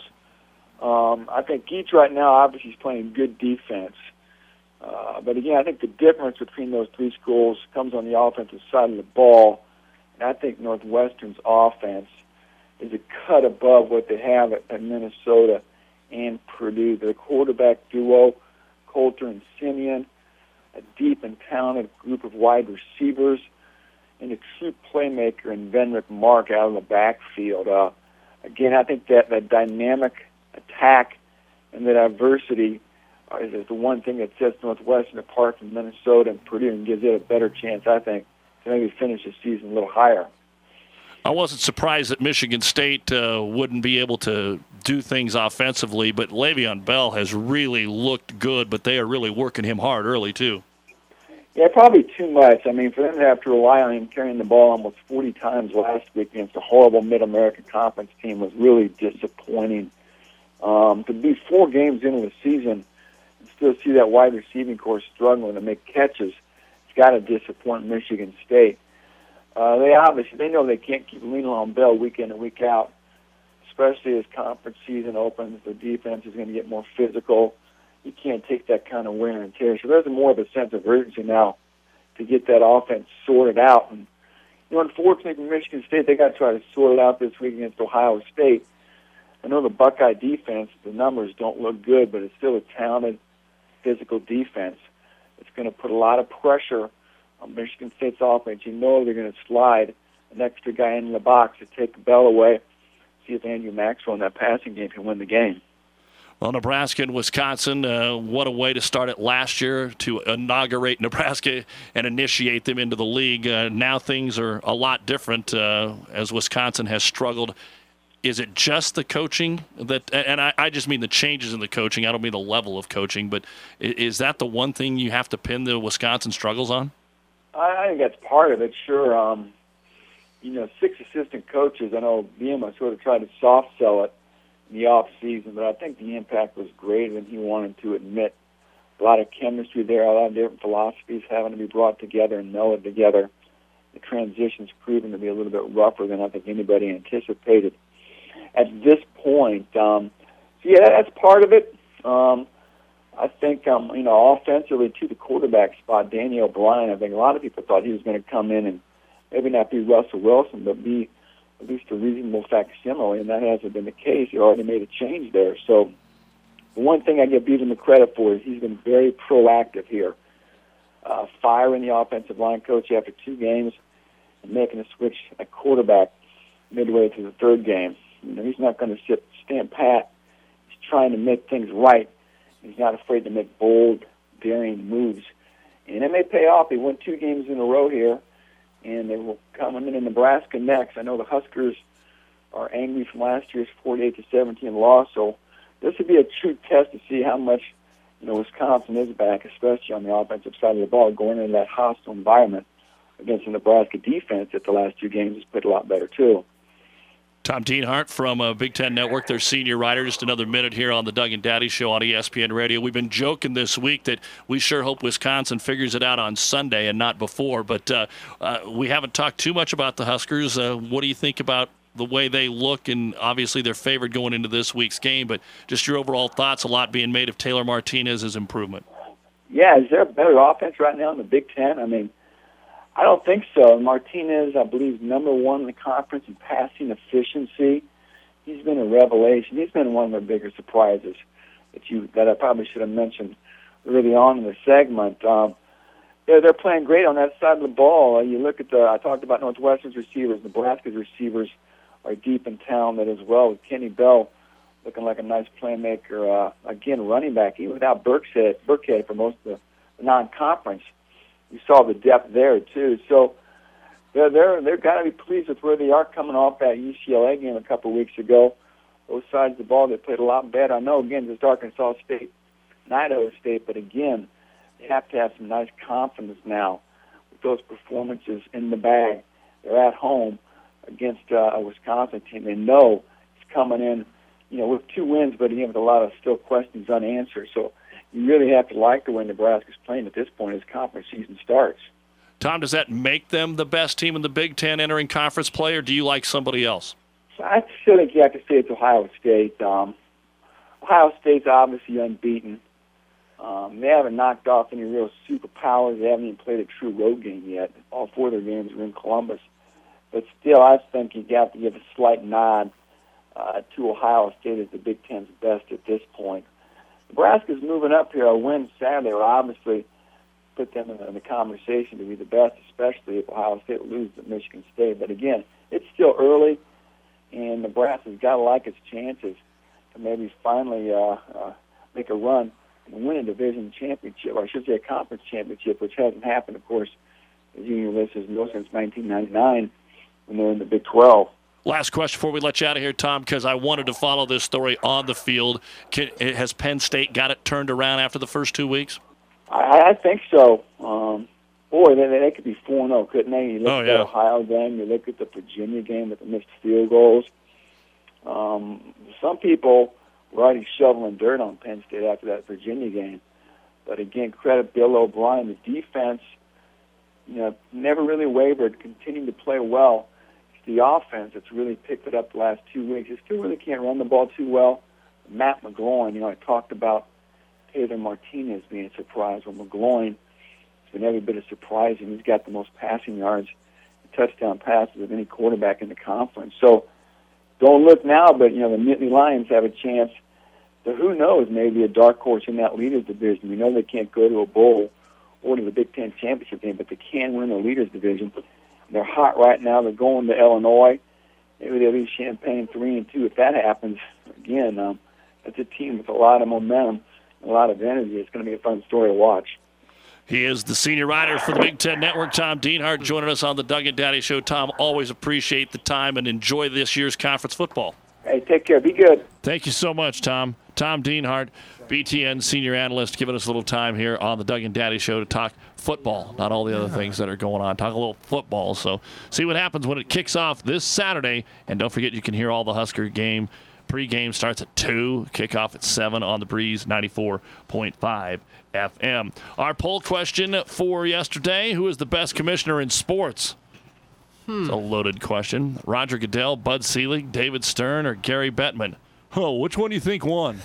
I think each right now obviously is playing good defense. But again, I think the difference between those 3 schools comes on the offensive side of the ball. And I think Northwestern's offense is a cut above what they have at Minnesota and Purdue. The quarterback duo, Coulter and Simeon, a deep and talented group of wide receivers, and a true playmaker in Venrick Mark out of the backfield. Again, I think that dynamic attack and the diversity is the one thing that sets Northwestern apart from Minnesota and Purdue and gives it a better chance, I think, to maybe finish the season a little higher. I wasn't surprised that Michigan State wouldn't be able to do things offensively, but Le'Veon Bell has really looked good, but they are really working him hard early, too. Yeah, probably too much. I mean, for them to have to rely on him carrying the ball almost 40 times last week against a horrible Mid-American Conference team was really disappointing. To be 4 games into the season and still see that wide receiving corps struggling to make catches, it's got to disappoint Michigan State. They know they can't keep leaning on Bell week in and week out, especially as conference season opens. Their defense is going to get more physical. You can't take that kind of wear and tear. So there's more of a sense of urgency now to get that offense sorted out. And unfortunately for Michigan State, they got to try to sort it out this week against Ohio State. I know the Buckeye defense, the numbers don't look good, but it's still a talented, physical defense. It's going to put a lot of pressure on Michigan State's offense. You know they're going to slide an extra guy in the box to take the bell away, see if Andrew Maxwell in that passing game can win the game. Well, Nebraska and Wisconsin, what a way to start it last year to inaugurate Nebraska and initiate them into the league. Now things are a lot different as Wisconsin has struggled. Is it just the coaching that, and I just mean the changes in the coaching, I don't mean the level of coaching, but is that the one thing you have to pin the Wisconsin struggles on? I think that's part of it, sure. 6 assistant coaches, I know Bielema sort of tried to soft sell it in the off season, but I think the impact was greater than he wanted to admit. A lot of chemistry there, a lot of different philosophies having to be brought together and melded together. The transition's proven to be a little bit rougher than I think anybody anticipated at this point. That's part of it. I think, offensively, to the quarterback spot, Danny O'Brien, I think a lot of people thought he was going to come in and maybe not be Russell Wilson, but be at least a reasonable facsimile, and that hasn't been the case. He already made a change there. So the one thing I give Bielema credit for is he's been very proactive here, firing the offensive line coach after 2 games and making a switch at quarterback midway through the 3rd game. He's not going to stand pat. He's trying to make things right. He's not afraid to make bold, daring moves. And it may pay off. He won 2 games in a row here, and they will come in Nebraska next. I know the Huskers are angry from last year's 48-17 loss, so this would be a true test to see how much Wisconsin is back, especially on the offensive side of the ball, going into that hostile environment against the Nebraska defense that the last 2 games has played a lot better, too. Tom Dienhart from Big Ten Network, their senior writer. Just another minute here on the Doug and Daddy Show on ESPN Radio. We've been joking this week that we sure hope Wisconsin figures it out on Sunday and not before, but we haven't talked too much about the Huskers. What do you think about the way they look? And obviously they're favored going into this week's game, but just your overall thoughts, a lot being made of Taylor Martinez's improvement. Yeah, is there a better offense right now in the Big Ten? I mean, I don't think so. Martinez, I believe, number 1 in the conference in passing efficiency. He's been a revelation. He's been one of the bigger surprises that I probably should have mentioned early on in the segment. They're playing great on that side of the ball. You look at I talked about Northwestern's receivers. Nebraska's receivers are deep and talented as well, with Kenny Bell looking like a nice playmaker. Again, running back, even without Burkhead for most of the non-conference. You saw the depth there too. So they're got to be pleased with where they are coming off that UCLA game a couple of weeks ago. Both sides of the ball, they played a lot better. I know, again, just Arkansas State and Idaho State, but again, they have to have some nice confidence now with those performances in the bag. They're at home against a Wisconsin team. They know it's coming in, with 2 wins, but again, with a lot of still questions unanswered. So you really have to like the way Nebraska's playing at this point as conference season starts. Tom, does that make them the best team in the Big Ten entering conference play, or do you like somebody else? I still think you have to say it's Ohio State. Ohio State's obviously unbeaten. They haven't knocked off any real superpowers. They haven't even played a true road game yet. All 4 of their games were in Columbus. But still, I think you got to give a slight nod to Ohio State as the Big Ten's best at this point. Nebraska's moving up here. A win Saturday will obviously put them in the conversation to be the best, especially if Ohio State loses at Michigan State. But again, it's still early, and Nebraska's got to like its chances to maybe finally make a run and win a division championship, or I should say a conference championship, which hasn't happened, of course, as you listeners know, since 1999 when they were in the Big 12. Last question before we let you out of here, Tom, because I wanted to follow this story on the field. Has Penn State got it turned around after the first 2 weeks? I think so. Boy, they could be 4-0, couldn't they? You look at the Ohio game, you look at the Virginia game with the missed field goals. Some people were already shoveling dirt on Penn State after that Virginia game. But again, credit Bill O'Brien. The defense, never really wavered, continued to play well. The offense that's really picked it up the last 2 weeks. They still really can't run the ball too well. Matt McGloin, I talked about Taylor Martinez being a surprise. Well, McGloin has been every bit as surprising. He's got the most passing yards in touchdown passes of any quarterback in the conference. So don't look now, but, the Nittany Lions have a chance to, who knows, maybe a dark horse in that Leaders Division. We know they can't go to a bowl or to the Big Ten championship game, but they can win the Leaders Division. They're hot right now. They're going to Illinois. Maybe they'll leave Champaign 3-2. If that happens, again, that's a team with a lot of momentum, a lot of energy. It's going to be a fun story to watch. He is the senior writer for the Big Ten Network, Tom Dienhart, joining us on the Doug and Daddy Show. Tom, always appreciate the time and enjoy this year's conference football. Hey, take care. Be good. Thank you so much, Tom. Tom Dienhart, BTN senior analyst, giving us a little time here on the Doug and Daddy Show to talk football, not all the other things that are going on. Talk a little football. So see what happens when it kicks off this Saturday. And don't forget, you can hear all the Husker game. Pre-game starts at 2, kickoff at 7 on the Breeze 94.5 FM. Our poll question for yesterday, who is the best commissioner in sports? It's a loaded question. Roger Goodell, Bud Selig, David Stern, or Gary Bettman? Oh, which one do you think won?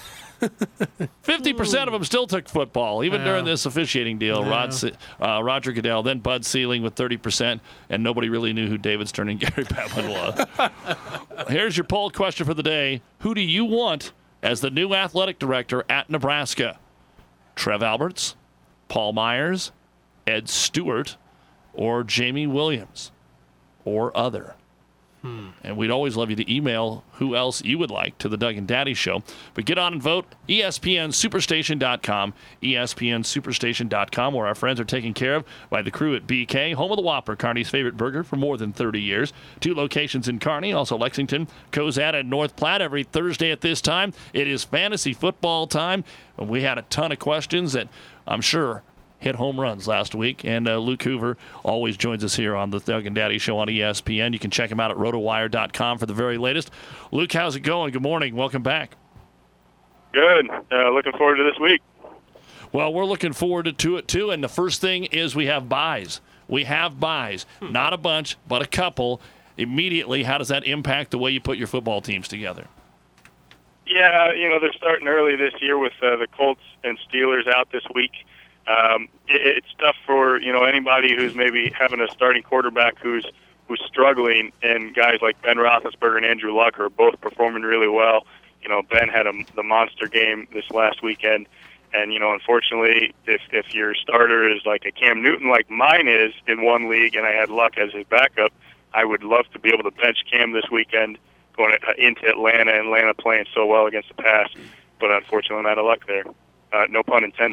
50% of them still took football, even during this officiating deal. Roger Goodell, then Bud Selig with 30%, and nobody really knew who David Stern and Gary Bettman was. Here's your poll question for the day. Who do you want as the new athletic director at Nebraska? Trev Alberts, Paul Myers, Ed Stewart, or Jamie Williams, or other? And we'd always love you to email who else you would like to the Doug and Daddy Show. But get on and vote. ESPNSuperstation.com. ESPNSuperstation.com, where our friends are taken care of by the crew at BK, home of the Whopper, Kearney's favorite burger for more than 30 years. 2 locations in Kearney, also Lexington, Cozad, and North Platte. Every Thursday at this time, it is fantasy football time. We had a ton of questions that I'm sure hit home runs last week. And Luke Hoover always joins us here on the Doug and Daddy Show on ESPN. You can check him out at rotowire.com for the very latest. Luke, how's it going? Good morning. Welcome back. Good. Looking forward to this week. Well, we're looking forward to it, too. And the first thing is we have buys. We have buys. Not a bunch, but a couple. Immediately, how does that impact the way you put your football teams together? Yeah, they're starting early this year with the Colts and Steelers out this week. It's tough for anybody who's maybe having a starting quarterback who's struggling, and guys like Ben Roethlisberger and Andrew Luck are both performing really well. Ben had the monster game this last weekend, and unfortunately, if your starter is like a Cam Newton, like mine is in one league, and I had Luck as his backup, I would love to be able to bench Cam this weekend going into Atlanta. Atlanta playing so well against the pass, but unfortunately, I'm out of luck there. No pun intended.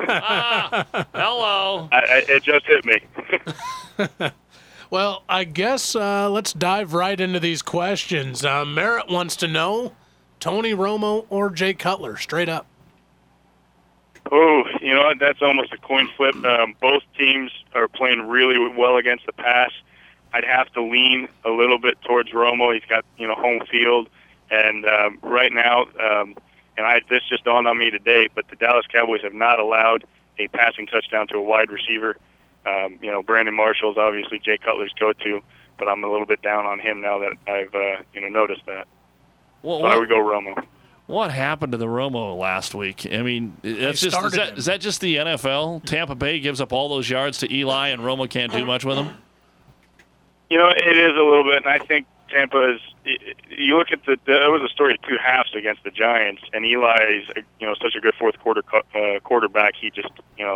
Hello. It just hit me. Well, I guess let's dive right into these questions. Merritt wants to know, Tony Romo or Jay Cutler, straight up. Oh, that's almost a coin flip. Both teams are playing really well against the pass. I'd have to lean a little bit towards Romo. He's got, home field. And right now, this just dawned on me today, but the Dallas Cowboys have not allowed a passing touchdown to a wide receiver. Brandon Marshall's obviously Jay Cutler's go-to, but I'm a little bit down on him now that I've noticed that. Well, so I would go Romo. What happened to the Romo last week? I mean, is that just the NFL? Tampa Bay gives up all those yards to Eli, and Romo can't do much with them? It is a little bit, and I think Tampa is. You look at it was a story of 2 halves against the Giants, and Eli is such a good fourth quarter quarterback. He just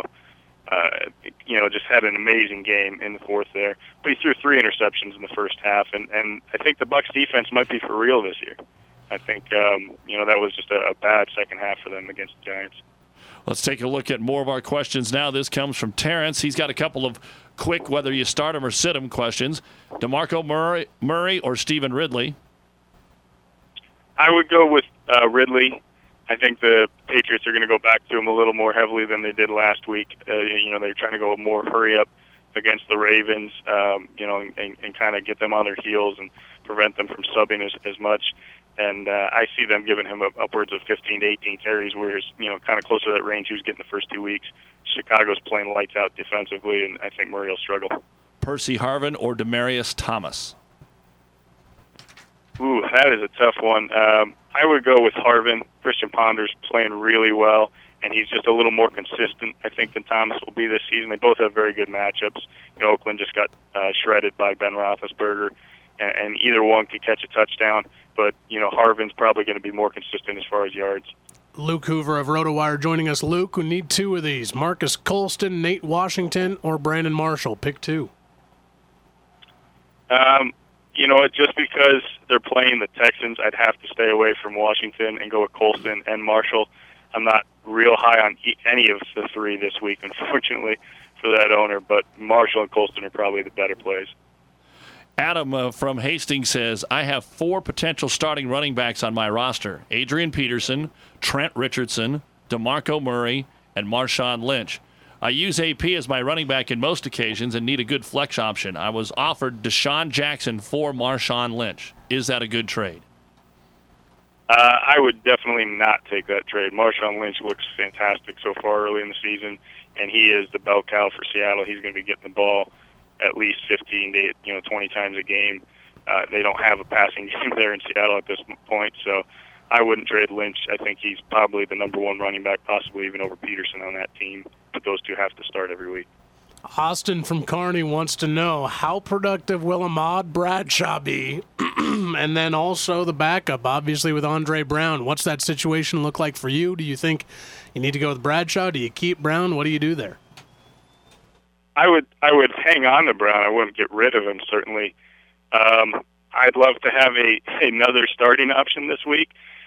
just had an amazing game in the fourth there. But he threw 3 interceptions in the first half, and I think the Bucs defense might be for real this year. I think that was just a bad second half for them against the Giants. Let's take a look at more of our questions now. This comes from Terrence. He's got a couple of quick whether you start him or sit him questions. DeMarco Murray or Stephen Ridley? I would go with Ridley. I think the Patriots are going to go back to him a little more heavily than they did last week. They're trying to go more hurry up against the Ravens, and kind of get them on their heels and prevent them from subbing as much. And I see them giving him upwards of 15 to 18 carries, whereas, kind of close to that range he was getting the first 2 weeks. Chicago's playing lights out defensively, and I think Murray will struggle. Percy Harvin or Demaryius Thomas? Ooh, that is a tough one. I would go with Harvin. Christian Ponder's playing really well, and he's just a little more consistent, I think, than Thomas will be this season. They both have very good matchups. Oakland just got shredded by Ben Roethlisberger, and either one could catch a touchdown. But, Harvin's probably going to be more consistent as far as yards. Luke Hoover of RotoWire joining us. Luke, we need two of these. Marcus Colston, Nate Washington, or Brandon Marshall. Pick two. Just because they're playing the Texans, I'd have to stay away from Washington and go with Colston and Marshall. I'm not real high on any of the three this week, unfortunately, for that owner, but Marshall and Colston are probably the better plays. Adam from Hastings says, I have 4 potential starting running backs on my roster: Adrian Peterson, Trent Richardson, DeMarco Murray, and Marshawn Lynch. I use AP as my running back in most occasions and need a good flex option. I was offered Deshaun Jackson for Marshawn Lynch. Is that a good trade? I would definitely not take that trade. Marshawn Lynch looks fantastic so far early in the season, and he is the bell cow for Seattle. He's going to be getting the ball at least 15 to 20 times a game. They don't have a passing game there in Seattle at this point, so I wouldn't trade Lynch. I think he's probably the number one running back, possibly even over Peterson on that team. But those two have to start every week. Austin from Kearney wants to know, how productive will Ahmad Bradshaw be? And then also the backup, obviously, with Andre Brown. What's that situation look like for you? Do you think you need to go with Bradshaw? Do you keep Brown? What do you do there? I would hang on to Brown. I wouldn't get rid of him, certainly. I'd love to have another starting option this week.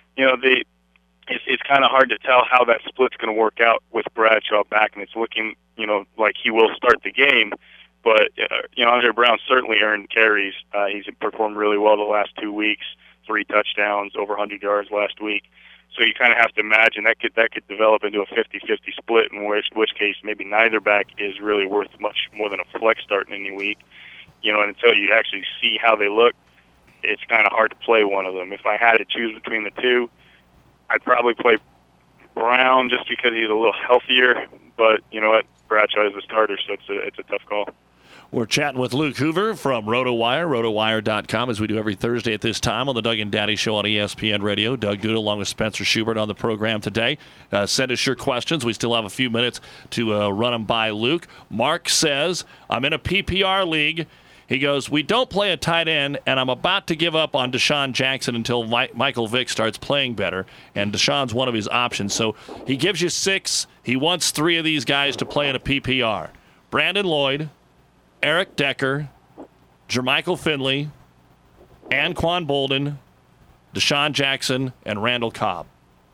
It's kind of hard to tell how that split's going to work out with Bradshaw back, and it's looking, like he will start the game. But, Andre Brown certainly earned carries. He's performed really well the last 2 weeks, 3 touchdowns, over 100 yards last week. So you kind of have to imagine that could develop into a 50-50 split, in which case maybe neither back is really worth much more than a flex start in any week. And until you actually see how they look, it's kind of hard to play one of them. If I had to choose between the two, I'd probably play Brown just because he's a little healthier. But you know what? Bradshaw is the starter, so it's a tough call. We're chatting with Luke Hoover from RotoWire, rotowire.com, as we do every Thursday at this time on the Doug and Daddy Show on ESPN Radio. Doug Duda along with Spencer Schubert on the program today. Send us your questions. We still have a few minutes to run them by Luke. Mark says, I'm in a PPR league. He goes, we don't play a tight end, and I'm about to give up on Deshaun Jackson until Michael Vick starts playing better, and Deshaun's one of his options. So he gives you 6. He wants 3 of these guys to play in a PPR. Brandon Lloyd, Eric Decker, Jermichael Finley, Anquan Bolden, Deshaun Jackson, and Randall Cobb.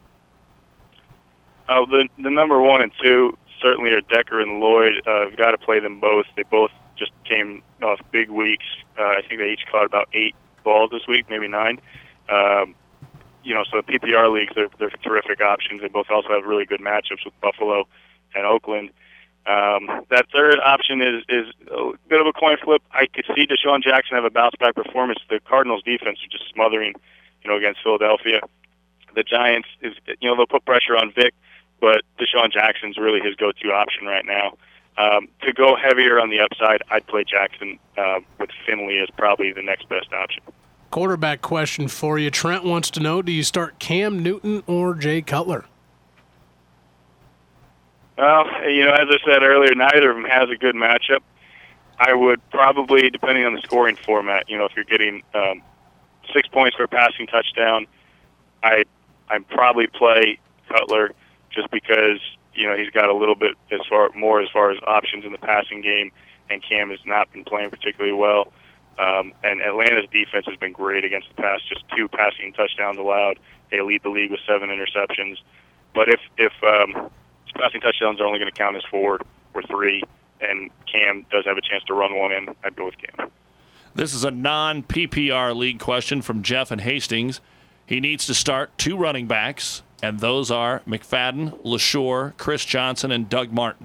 The number 1 and 2 certainly are Decker and Lloyd. I've got to play them both. They both just came off big weeks. I think they each caught about 8 balls this week, maybe 9. So the PPR leagues, they're terrific options. They both also have really good matchups with Buffalo and Oakland. That third option is a bit of a coin flip. I could see Deshaun Jackson have a bounce-back performance. The Cardinals' defense is just smothering, against Philadelphia. The Giants, they'll put pressure on Vic, but Deshaun Jackson's really his go-to option right now. To go heavier on the upside, I'd play Jackson with Finley as probably the next best option. Quarterback question for you. Trent wants to know, do you start Cam Newton or Jay Cutler? Well, as I said earlier, neither of them has a good matchup. I would probably, depending on the scoring format, if you're getting 6 points for a passing touchdown, I'd probably play Cutler just because he's got a little bit as far as options in the passing game, and Cam has not been playing particularly well. And Atlanta's defense has been great against the pass, just 2 passing touchdowns allowed. They lead the league with 7 interceptions. But if passing touchdowns are only going to count as 4 or 3, and Cam does have a chance to run one in, I'd go with Cam. This is a non-PPR league question from Jeff in Hastings. He needs to start 2 running backs, and those are McFadden, LaSure, Chris Johnson, and Doug Martin.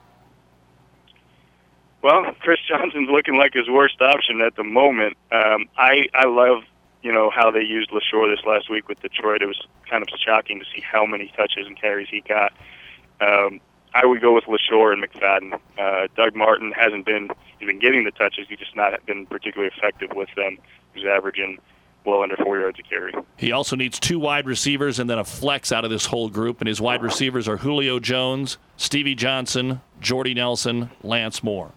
Well, Chris Johnson's looking like his worst option at the moment. I love, how they used LaSure this last week with Detroit. It was kind of shocking to see how many touches and carries he got. I would go with LaSure and McFadden. Doug Martin hasn't been even getting the touches. He's just not been particularly effective with them. He's averaging well under 4 yards a carry. He also needs 2 wide receivers and then a flex out of this whole group, and his wide receivers are Julio Jones, Stevie Johnson, Jordy Nelson, Lance Moore.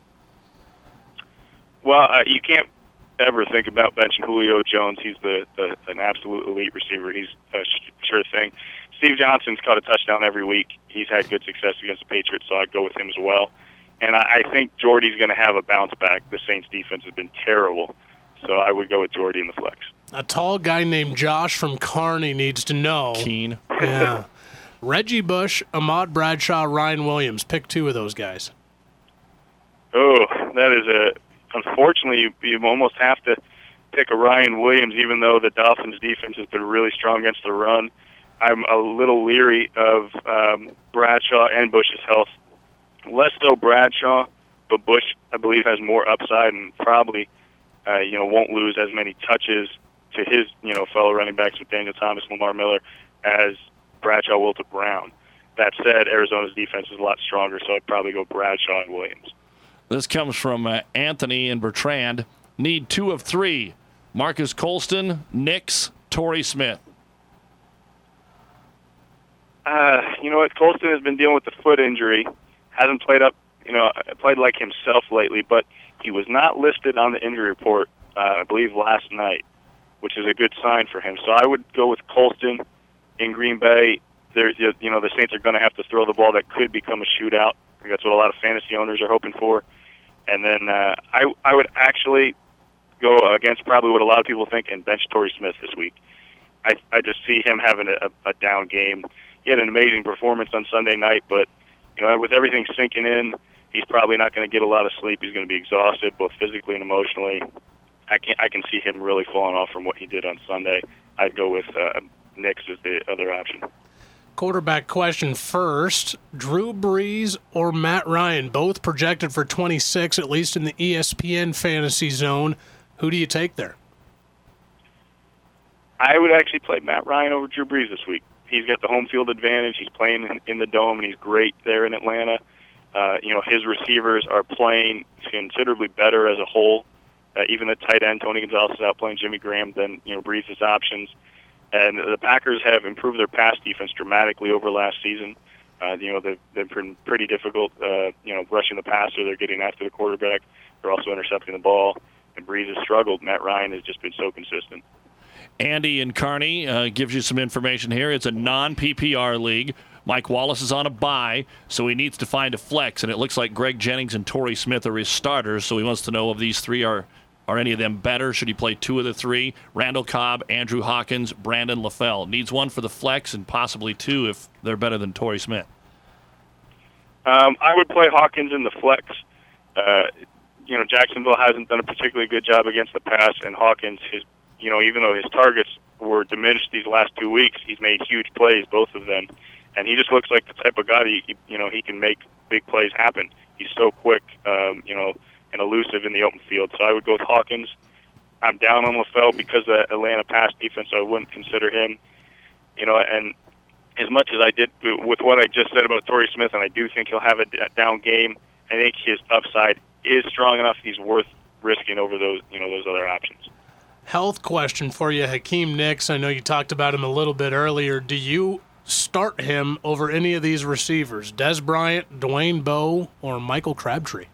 Well, you can't ever think about benching Julio Jones. He's an absolute elite receiver. He's a sure thing. Steve Johnson's caught a touchdown every week. He's had good success against the Patriots, so I'd go with him as well. And I think Jordy's going to have a bounce back. The Saints' defense has been terrible, so I would go with Jordy in the flex. A tall guy named Josh from Kearney needs to know. Keen. Yeah. Reggie Bush, Ahmad Bradshaw, Ryan Williams. Pick 2 of those guys. Oh, that is unfortunately, you almost have to pick a Ryan Williams, even though the Dolphins' defense has been really strong against the run. I'm a little leery of Bradshaw and Bush's health. Less so Bradshaw, but Bush, I believe, has more upside and probably, won't lose as many touches to his, fellow running backs with Daniel Thomas, Lamar Miller, as Bradshaw will to Brown. That said, Arizona's defense is a lot stronger, so I'd probably go Bradshaw and Williams. This comes from Anthony and Bertrand. Need 2 of 3. Marcus Colston, Nix, Torrey Smith. You know what? Colston has been dealing with the foot injury. Hasn't played like himself lately, but he was not listed on the injury report, I believe, last night, which is a good sign for him. So I would go with Colston in Green Bay. The Saints are going to have to throw the ball. That could become a shootout. I think that's what a lot of fantasy owners are hoping for. And then I would actually go against probably what a lot of people think and bench Torrey Smith this week. I just see him having a down game. He had an amazing performance on Sunday night, but with everything sinking in, he's probably not going to get a lot of sleep. He's going to be exhausted, both physically and emotionally. I can see him really falling off from what he did on Sunday. I'd go with Nix as the other option. Quarterback question first. Drew Brees or Matt Ryan, both projected for 26, at least in the ESPN fantasy zone. Who do you take there? I would actually play Matt Ryan over Drew Brees this week. He's got the home field advantage. He's playing in the Dome, and he's great there in Atlanta. His receivers are playing considerably better as a whole. Even the tight end, Tony Gonzalez, is out playing Jimmy Graham than Brees' options. And the Packers have improved their pass defense dramatically over last season. They've been pretty difficult, rushing the passer. They're getting after the quarterback. They're also intercepting the ball. And Brees has struggled. Matt Ryan has just been so consistent. Andy in Kearney gives you some information here. It's a non-PPR league. Mike Wallace is on a bye, so he needs to find a flex. And it looks like Greg Jennings and Torrey Smith are his starters, so he wants to know if these 3 are any of them better? Should he play 2 of the 3? Randall Cobb, Andrew Hawkins, Brandon LaFell. Needs 1 for the flex and possibly 2 if they're better than Torrey Smith. I would play Hawkins in the flex. Jacksonville hasn't done a particularly good job against the pass, and Hawkins, even though his targets were diminished these last 2 weeks, he's made huge plays, both of them. And he just looks like the type of guy that, he can make big plays happen. He's so quick, and elusive in the open field. So I would go with Hawkins. I'm down on LaFell because of the Atlanta pass defense, so I wouldn't consider him. And as much as I did with what I just said about Torrey Smith, and I do think he'll have a down game, I think his upside is strong enough he's worth risking over those other options. Health question for you, Hakeem Nicks. I know you talked about him a little bit earlier. Do you start him over any of these receivers, Des Bryant, Dwayne Bowe, or Michael Crabtree?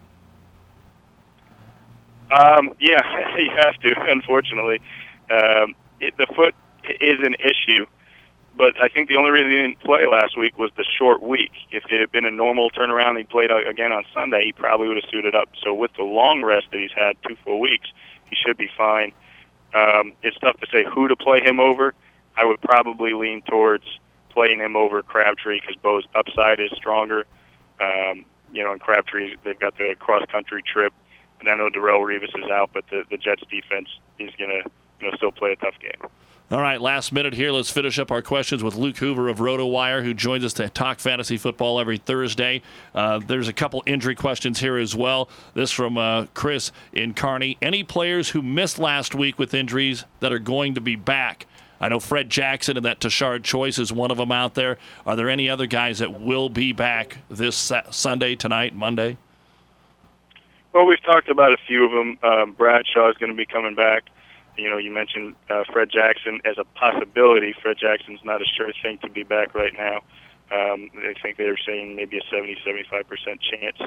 Yeah, you have to, unfortunately. The foot is an issue, but I think the only reason he didn't play last week was the short week. If it had been a normal turnaround and he played again on Sunday, he probably would have suited up. So with the long rest that he's had, 2 full weeks, he should be fine. It's tough to say who to play him over. I would probably lean towards playing him over Crabtree because Bowe's upside is stronger. And Crabtree, they've got the cross-country trip. And I know Darrelle Revis is out, but the Jets defense is going to still play a tough game. All right, last minute here. Let's finish up our questions with Luke Hoover of RotoWire, who joins us to talk fantasy football every Thursday. There's a couple injury questions here as well. This from Chris in Kearney. Any players who missed last week with injuries that are going to be back? I know Fred Jackson and that Tashard Choice is one of them out there. Are there any other guys that will be back this Sunday, tonight, Monday? Well, we've talked about a few of them. Bradshaw is going to be coming back. You mentioned Fred Jackson as a possibility. Fred Jackson's not a sure thing to be back right now. I think they're saying maybe a 70-75% chance.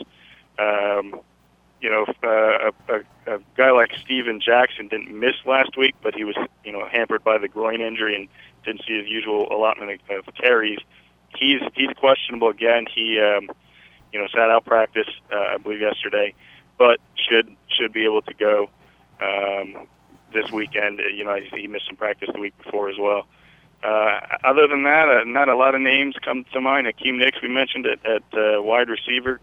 A guy like Steven Jackson didn't miss last week, but he was, hampered by the groin injury and didn't see his usual allotment of carries. He's questionable again. He, sat out practice, I believe yesterday, but should be able to go this weekend. He missed some practice the week before as well. Other than that, not a lot of names come to mind. Akeem Nicks, we mentioned it at wide receiver.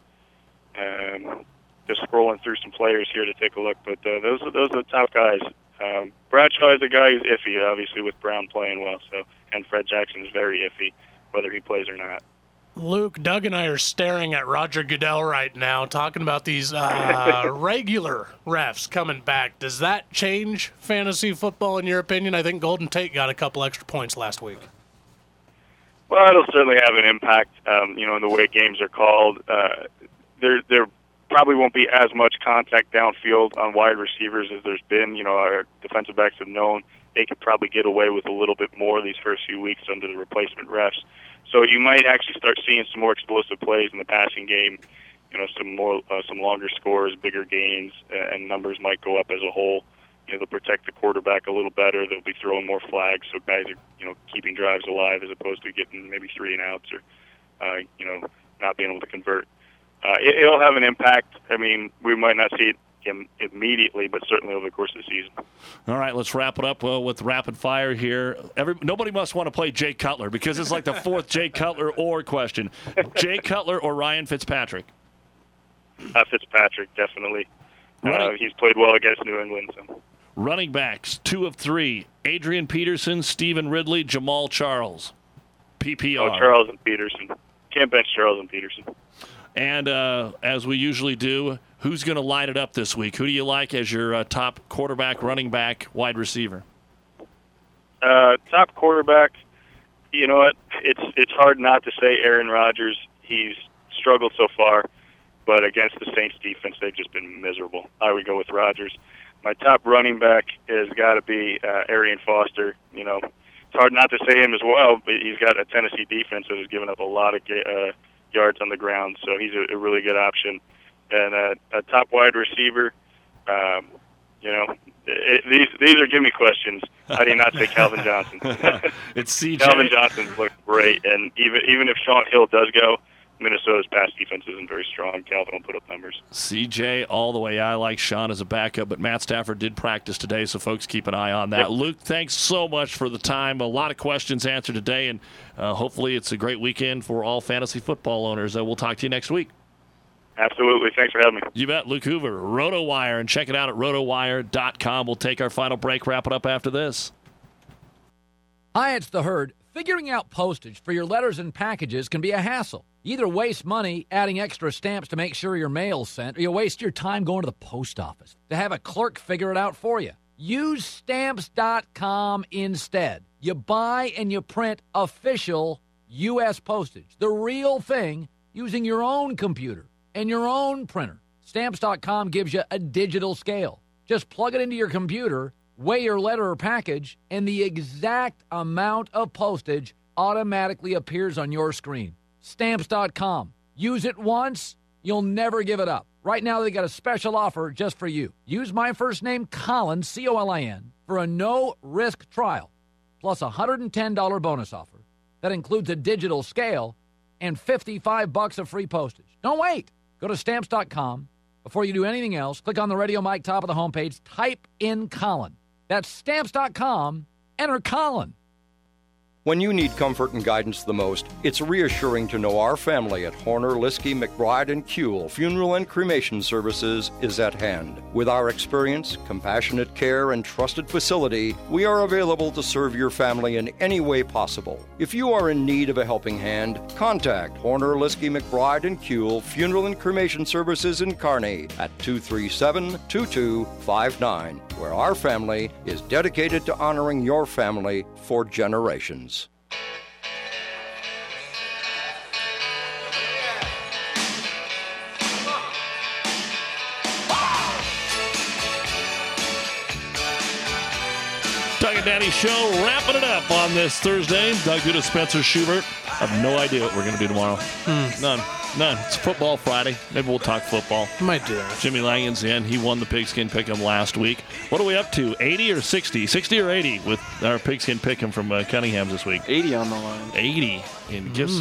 Just scrolling through some players here to take a look, but those are the top guys. Bradshaw is a guy who's iffy, obviously, with Brown playing well. And Fred Jackson is very iffy, whether he plays or not. Luke, Doug and I are staring at Roger Goodell right now, talking about these regular refs coming back. Does that change fantasy football, in your opinion? I think Golden Tate got a couple extra points last week. Well, it'll certainly have an impact, in the way games are called. There probably won't be as much contact downfield on wide receivers as there's been. Our defensive backs have known they could probably get away with a little bit more these first few weeks under the replacement refs. So you might actually start seeing some more explosive plays in the passing game, some longer scores, bigger gains, and numbers might go up as a whole. They'll protect the quarterback a little better. They'll be throwing more flags, so guys are, keeping drives alive as opposed to getting maybe 3-and-outs or, not being able to convert. It'll have an impact. I mean, we might not see it immediately, but certainly over the course of the season. All right, let's wrap it up with rapid fire here. Nobody must want to play Jay Cutler because it's like the fourth Jay Cutler or question. Jay Cutler or Ryan Fitzpatrick? Fitzpatrick, definitely. He's played well against New England. So. Running backs, 2 of 3. Adrian Peterson, Stephen Ridley, Jamal Charles. PPR. Oh, Charles and Peterson. Can't bench Charles and Peterson. And as we usually do, who's going to line it up this week? Who do you like as your top quarterback, running back, wide receiver? Top quarterback, you know what? It's hard not to say Aaron Rodgers. He's struggled so far, but against the Saints defense, they've just been miserable. I would go with Rodgers. My top running back has got to be Arian Foster. It's hard not to say him as well, but he's got a Tennessee defense that has given up a lot of yards on the ground, so he's a really good option. And a top wide receiver, these are gimme questions. How do you not say Calvin Johnson? It's CJ. Calvin Johnson's looked great, and even if Sean Hill does go, Minnesota's pass defense isn't very strong. Calvin will put up numbers. CJ all the way. I like Sean as a backup, but Matt Stafford did practice today, so folks keep an eye on that. Yep. Luke, thanks so much for the time. A lot of questions answered today, and hopefully it's a great weekend for all fantasy football owners. We'll talk to you next week. Absolutely. Thanks for having me. You bet. Luke Hoover, RotoWire, and check it out at rotowire.com. We'll take our final break, wrap it up after this. Hi, it's The Herd. Figuring out postage for your letters and packages can be a hassle. You either waste money adding extra stamps to make sure your mail's sent, or you waste your time going to the post office to have a clerk figure it out for you. Use Stamps.com instead. You buy and you print official U.S. postage, the real thing, using your own computer and your own printer. Stamps.com gives you a digital scale. Just plug it into your computer, weigh your letter or package, and the exact amount of postage automatically appears on your screen. Stamps.com. Use it once, you'll never give it up. Right now, they got a special offer just for you. Use my first name, Colin, C-O-L-I-N, for a no-risk trial, plus a $110 bonus offer. That includes a digital scale and $55 of free postage. Don't wait. Go to Stamps.com. Before you do anything else, click on the Radio Mike top of the homepage, type in Colin. That's Stamps.com, enter Colin. When you need comfort and guidance the most, it's reassuring to know our family at Horner, Liskey, McBride, and Kuehl Funeral and Cremation Services is at hand. With our experience, compassionate care, and trusted facility, we are available to serve your family in any way possible. If you are in need of a helping hand, contact Horner, Liskey, McBride, and Kuehl Funeral and Cremation Services in Kearney at 237-2259, where our family is dedicated to honoring your family for generations. and Danny Show, wrapping it up on this Thursday. Doug Duda, Spencer Schubert. I have no idea what we're going to do tomorrow. None. It's Football Friday. Maybe we'll talk football. Might do that. Jimmy Langen's in. He won the Pigskin Pick'em last week. What are we up to? 80 or 60? 60 or 80 with our Pigskin Pick'em from Cunningham's this week. 80 on the line. 80 in gifts.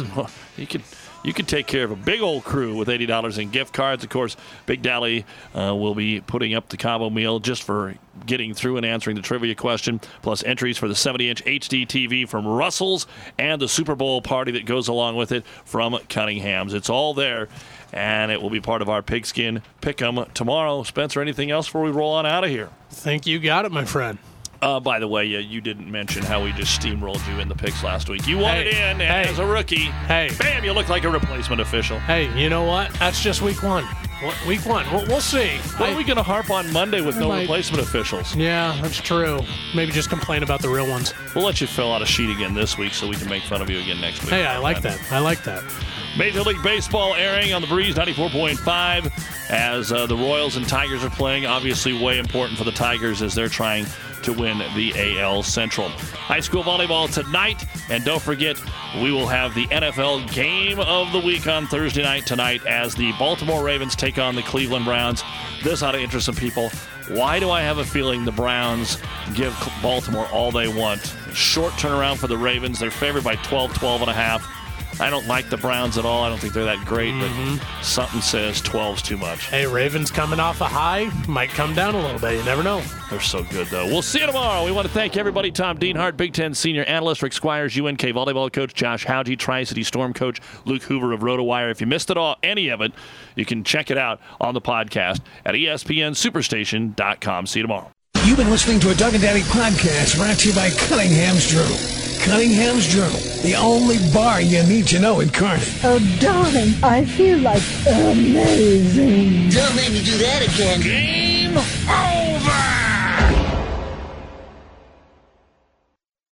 You could take care of a big old crew with $80 in gift cards. Of course, Big Dally will be putting up the combo meal just for getting through and answering the trivia question, plus entries for the 70-inch HD TV from Russell's and the Super Bowl party that goes along with it from Cunningham's. It's all there, and it will be part of our Pigskin Pick'em tomorrow. Spencer, anything else before we roll on out of here? I think you got it, my friend. By the way, you didn't mention how we just steamrolled you in the picks last week. You won it in, and as a rookie, bam, you look like a replacement official. Hey, you know what? That's just week one. Week one. We'll see. What are we going to harp on Monday with no replacement officials? Yeah, that's true. Maybe just complain about the real ones. We'll let you fill out a sheet again this week so we can make fun of you again next week. Hey, I like that. Major League Baseball airing on the Breeze 94.5 as the Royals and Tigers are playing. Obviously way important for the Tigers as they're trying to win the AL Central. High school volleyball tonight, and don't forget, we will have the NFL Game of the Week on Thursday night tonight as the Baltimore Ravens take on the Cleveland Browns. This ought to interest some people. Why do I have a feeling the Browns give Baltimore all they want? Short turnaround for the Ravens. They're favored by 12.5. I don't like the Browns at all. I don't think they're that great, but something says 12's too much. Hey, Ravens coming off a high, might come down a little bit. You never know. They're so good, though. We'll see you tomorrow. We want to thank everybody. Tom Dienhart, Big Ten Senior Analyst, Rick Squires, UNK Volleyball Coach, Josh Hauge, Tri-City Storm Coach, Luke Hoover of RotoWire. If you missed it all, any of it, you can check it out on the podcast at ESPNSuperstation.com. See you tomorrow. You've been listening to a Doug and Danny podcast brought to you by Cunningham's Journal. Cunningham's Journal, the only bar you need to know in Kearney. Oh, darling, I feel like amazing. Don't make me do that again. Game over!